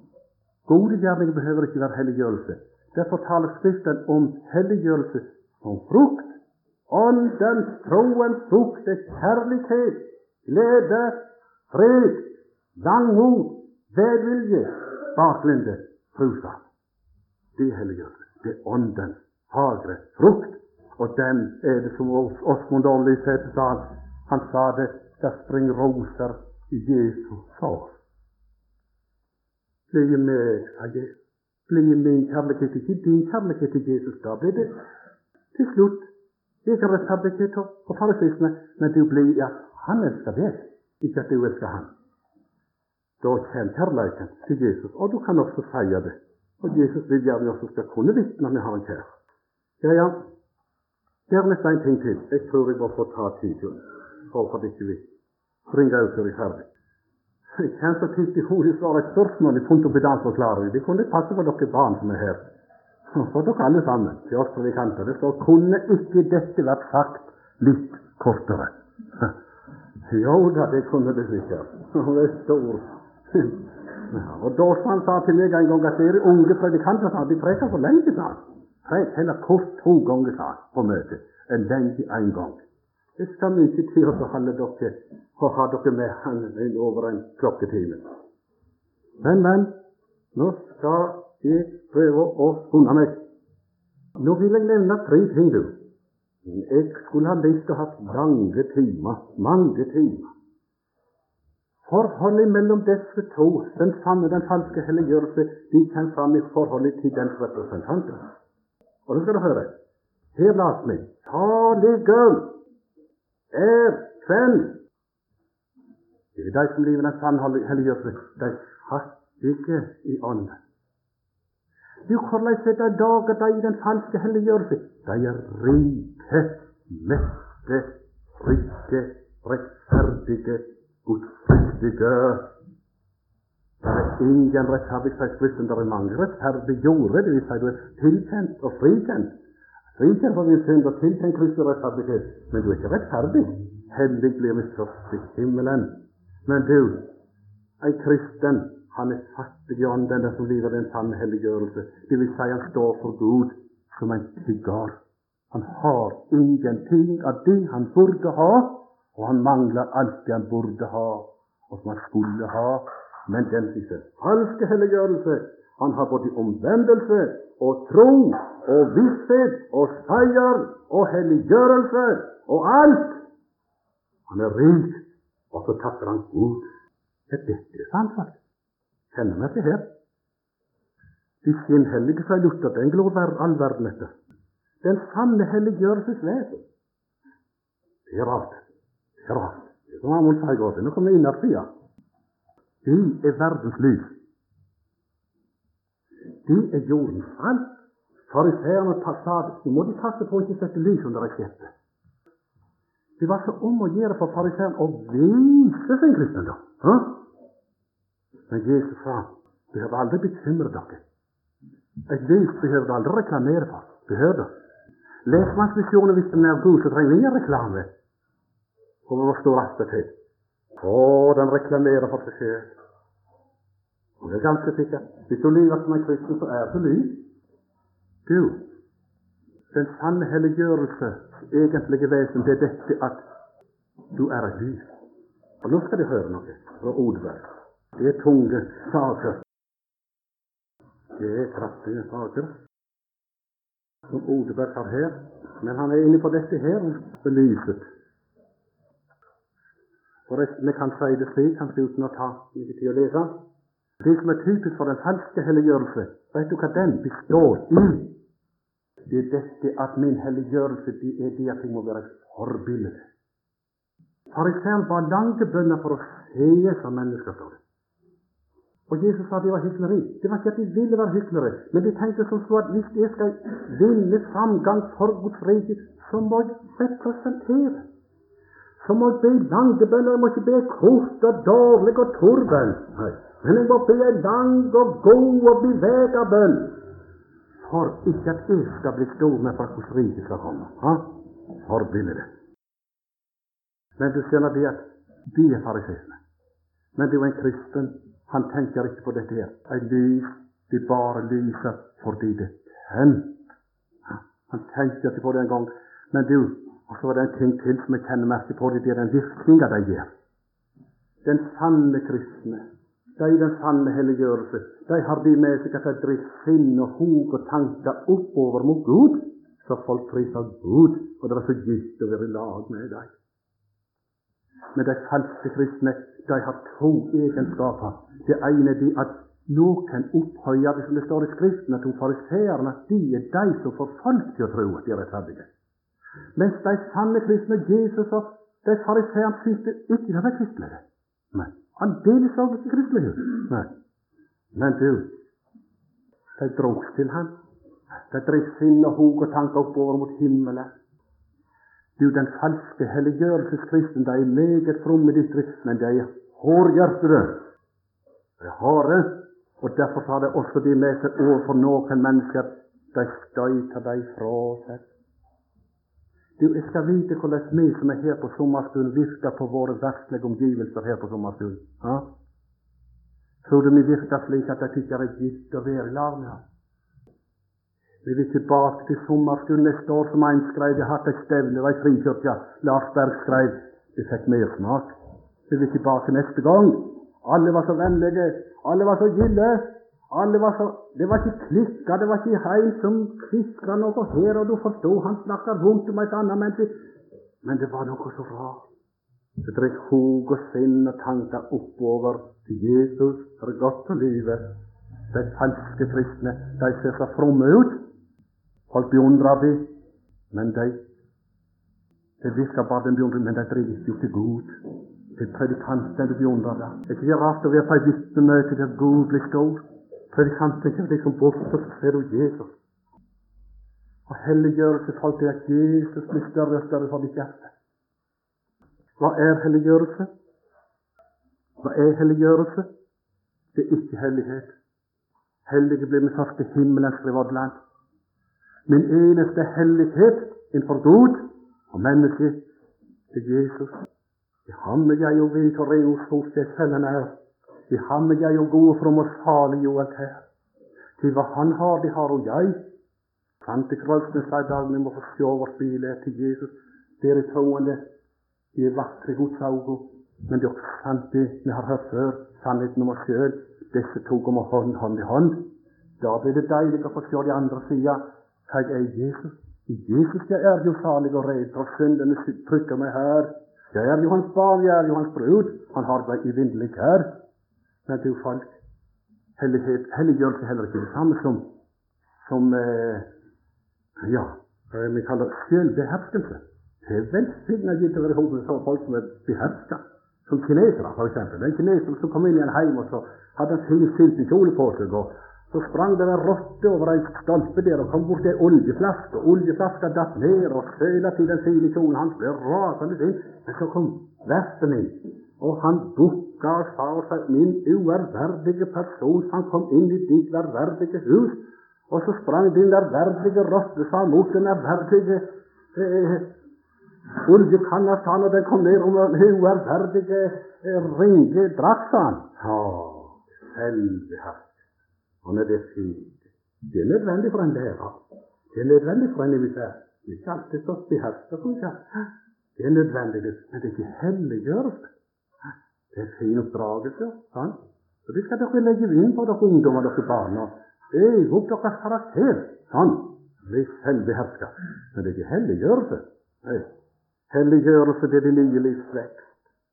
gode gjerninger behøver ikke være helliggjørelse. Derfor taler Skriften om helliggjørelse som frukt. Åndens, troens frukt er kjærlighet, glede, fred, langmod, velvilje, baklende, truskap. Det er helliggjørelse. Det er åndens fagre frukt. Og den er det som Åsmund Årli sa, han, han sa det, der springer roser i Jesu sår. Bli med, sa Jesus. Bli min kjærlighet, ikke din kjærlighet til Jesus. Da blir det til slutt egen rettferdighet på farisisme, men du blir at han elsker deg, ikke at du elsker han. Da kommer kjærligheten til Jesus, og du kan også si det. Og Jesus vil gjerne også skal kunne vitne med han kjær. Ja, ja. Det er nesten en ting til. Jeg tror jeg må få ta tid til. Håper det ikke vi springer ut før jeg er ferdig. Jeg kjenner så titt i hodet svaret et spørsmål i punkt og pedansforklaring. Det kunne passe for dere barn som er her. For dere alle sammen, til oss predikanter. Det står, kunne ikke dette vært sagt litt kortere? Jo da, det kunne det sikkert. Hun er stor. Ja, og Dåsmann sa til meg en gang at dere unge predikanter sa de preker for lenge, sa han. Prek heller kort to ganger, sa han, på møtet, enn lenge en gang. Det skal mye til å holde dere og ha dere med han over en klokketime. Men, men, nå skal jeg prøve å skynde meg. Nå vil jeg nevne tre ting, du. Jeg skulle ha lyst til å ha lange timer, mange timer. Forholdet mellom disse to, den sanne og den falske helliggjørelse, de kan fram i forholdet til dens representanter. Og nå skal du høre. Her las vi, salige er den. Det er de som lever den sanne helliggjørelse, de fattige i ånden. Du, hvordan er det dager de i den falske helliggjørelse? De er rike, mette, trygge, rettferdige, godfryktige. Det er ingen rettferdighetskristen, det er mange rettferdiggjorde, det vil si du er tilkjent og frikjent. Frikjent for din synd og tilkjent Kristi rettferdighet, men du er ikke rettferdig. Hellig blir vi først i himmelen. Men du, en kristen, han er fattig i ånden, den som lever den sanne helliggjørelse. Det vil si han står for Gud som en tigger. Han har ingenting av det han burde ha, og han mangler alt det han burde ha, og som han skulle ha. Men den siste falske helliggjørelse, han har både omvendelse og tro og visshet og seier og helliggjørelse og alt. Han er rik, og så takker han Gud. Det er dette sant, faktisk. Kjenner meg ikke her. De skinnhellige seg lukter den glor all verden etter. Den sanne helliggjørelsesvesen. Det er rart. Det er rart. Det er som Amund sa i går. Nå kommer vi inn av siden. De er verdens lys. De er jordens salt. Fariseerne sa de må de passe på å ikke sette lys under ei skjeppe. Det var så om å gjøre for fariseerne å vise sin kristendom. Hæ? Men Jesus sa, behøver aldri bekymre dere. Et lys behøver du aldri reklamere for. Behøver du? Lesmannsvisjonen, hvis den er god, så trenger vi ingen reklame. Og vi må stå rastet til. Å, den reklamerer for seg selv. Og det er ganske sikkert. Hvis du lever som en kristen, så er du lys. Du, den sanne helliggjørelse, egentlige vesen, det er dette at du er et lys. Og nå skal du høre noe fra Odeberg. Det er tunge saker. Det er kraftige saker som Odeberg har her. Men han er inne på dette her, belyset. Forresten, jeg kan si det slik, kanskje uten å ta mye tid å lese. Det som er typisk for den falske helliggjørelse, vet du hva den består i? Det er dette at min helliggjørelse, det er det at jeg må være et forbilde. Fariseeren var lange bønner for å se som mennesker, står det. Og Jesus sa det var hykleri. Det var ikke at de ville være hyklere, men de tenkte som så at hvis jeg skal vinne framgang for Guds rike, så må jeg representere. Så må jeg be lange bønner. Jeg må ikke be kort og dårlig og torben. Nei. Men jeg må be lang og god og beveget bønn. For ikke at jeg skal bli stor med for at Guds rike skal komme. Ha? Forbildet. Men du skjønner det at de er fariseerne. Men det er jo en kristen. Han tenker ikke på dette her. En lys, det bare lyser fordi det er tent. Han tenker ikke på det en gang. Men du, og så var det en ting til som jeg kjenner merke på det, det er den virkningen de gjør. Den sanne kristne, de den sanne helliggjørelse, de har de med seg at de driver sinn og hog og tanker oppover mot Gud, så folk priser Gud, og det er så gitt å være i lag med dem. Men de falske kristne, de har to egenskaper. Det ene er de at noen opphøyer, som det står i Skriften, at de fariseerne, de er de som får folk til å tro at de er rettferdige. Mens de sanne kristne, Jesus og de fariseerne, synes det ikke de er kristelige. Nei, han deler seg ikke kristelige. Nei. Men du, de drogs til han. De drev sinn og hog og tanker oppover mot himmelen. Du, den falske helliggjørelseskristen, de er meget fromme i ditt, men de er hårhjertede. De er harde, og derfor tar de også de med seg overfor noen mennesker. De støyter de fra seg. Du, jeg skal vite hvordan vi som er her på sommerstuen virker på våre verdslige omgivelser her på sommerstuen. Ja? Tror du vi virker slik at jeg tykker det er gitt å være i lag med ham? Vi vil tilbake til sommerstuen neste år, som en skrev. Jeg har hatt et stevne, det var i Frikirka. Lars Berg skrev. Det fikk mer smak. Vi vil tilbake neste gang. Alle var så vennlige. Alle var så gilde. Alle var så, det var ikke klikka, det var ikke heim som klikka noe her, og du forstod, han snakker vondt om et annet menneske. Men det var noe så rart. Det drev hog og sinn og tanker oppover til Jesus, for godt for livet. De falske kristne, de ser så fromme ut. Folk beundrer de, men de, det virker bare den beundrer, men de driver jo til Gud. Til predikanten de beundrer det. Det er ikke rart å være på et vitnemøte der Gud blir stor. Predikanten kommer liksom bort, og så ser du Jesus. Og helliggjørelse folk til at Jesus blir større og større for ditt hjerte. Hva er helliggjørelse? Hva er helliggjørelse? Det er ikke hellighet. Hellige blir med først til himmelen, skrev Odland. Min eneste hellighet innenfor Gud og mennesket til Jesus. I ham er jeg jo vet og reus hos det fellen er. I ham er jeg jo gode from og salig jo alt her. Til hva han har, det har og jeg. Antikristne sa i dag, vi må få se vårt bilde til Jesus. Dere troende, de er vakre Guds augo, men det er også sant det vi har hørt før, sannheten om oss selv. Disse to kommer hånd, hånd i hånd. Da blir det deilig å få se de andre siden. Jeg er Jesus. I Jesus jeg er jo salig og redd, for syndene trykker meg her. Jeg er jo hans barn, jeg er jo hans brud. Han har meg evinnelig her. Men det er jo folk. Hellighet, helliggjørelse heller ikke det samme som, som eh, ja, vi kaller selvbeherskelse. Det er velsignet gitt å være hodet for folk som er behersket. Som kinesere, for eksempel. Den kineser som kom inn i en heim, og så hadde en fin silten kjole på seg, og så sprang det en rotte over en stolpe der, og kom bort til en oljeflaske, og oljeflaska datt ned, og søla til den fine kjolen hans ble rasende inn. Men så kom verten inn, og han bukka og sa seg, min uærverdige person, han kom inn i ditt ærverdige hus, og så sprang din ærverdige rotte, sa mot den ærverdige eh, oljekanna, sa han, og den kom ned om den uærverdige eh, ringe drakk, sa han. Ja, selvbehersk. Og det er fint. Det er nødvendig for en lærer. Det er nødvendig for en emisær. Det er ikke alltid så behersket som ikke. Det er nødvendig, men det er ikke helliggjørelse. Det er fin oppdragelse. Sant? Så det skal dere legge inn på dere ungdommer, dere barn. Øy opp deres karakter. Sånn. Bli selvbehersket. Men det er ikke helliggjørelse. Nei. Helliggjørelse, det er det nye livsvekst.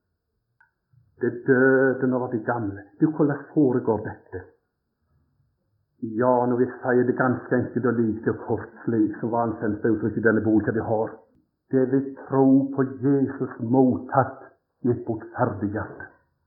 Det døde når de gamle. Du, hvordan foregår dette? Ja, når vi sier det ganske enkelt og like kort slik, så vansendt det uttrykk i denne boka de har. Det vi tror på Jesus mottatt i et botferdig hjerte.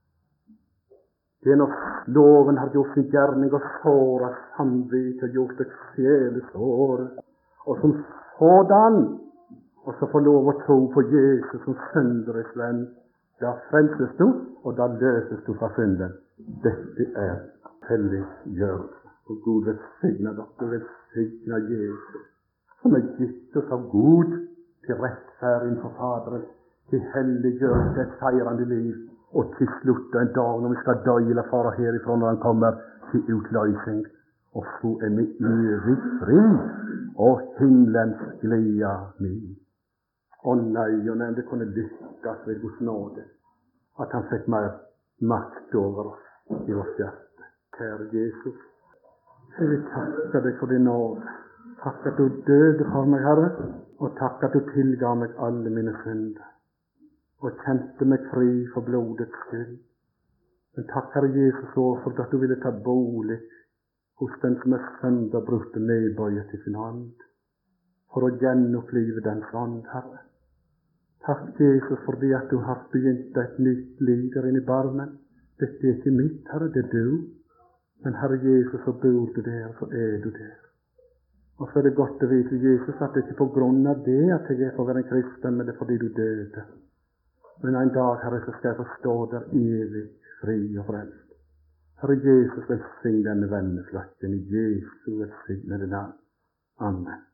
Det er når loven har gjort sin gjerning og såret samvittighet og gjort et sjelesår, og som sådan, og så får lov å tro på Jesus som synderes venn. Da frelses du, og da løses du fra synden. Dette er helliggjørelse. Og Gud velsigner dere, velsigner Jesus, som er gitt oss av Gud til rettferd innenfor Faderen, til helliggjørelse, et seirende liv, og til slutt en dag når vi skal døyle fara herifra når han kommer til utløsning, og så er vi evig fri, og himmelens glede med. Og nei, og nei, det kunne lykkes ved Guds nåde, at han fikk mer makt over oss i vårt hjerte. Kjære Jesus, jeg vil takke deg for din nåde. Takk at du døde for meg, Herre, og takk at du tilga meg alle mine synder, og kjente meg fri for blodets skyld. Men takk, Herre Jesus, også for at du ville ta bolig hos den som er sønderbrutt og nedbøyet til sin hånd, for å gjenopplive den ånd, Herre. Takk, Jesus, fordi at du har begynt et nytt liv der inne i barmen. Dette er ikke mitt, Herre, det er du. Men Herre Jesus, så bor du der, så er du der. Og så er det godt å vite, Jesus, at det ikke er på grunn av det at jeg er for å være en kristen, men det er fordi du døde. Men en dag, Herre, så skal jeg få stå der evig, fri og frelst. Herre Jesus, velsign denne venneflokken i Jesu velsignede navn. Amen.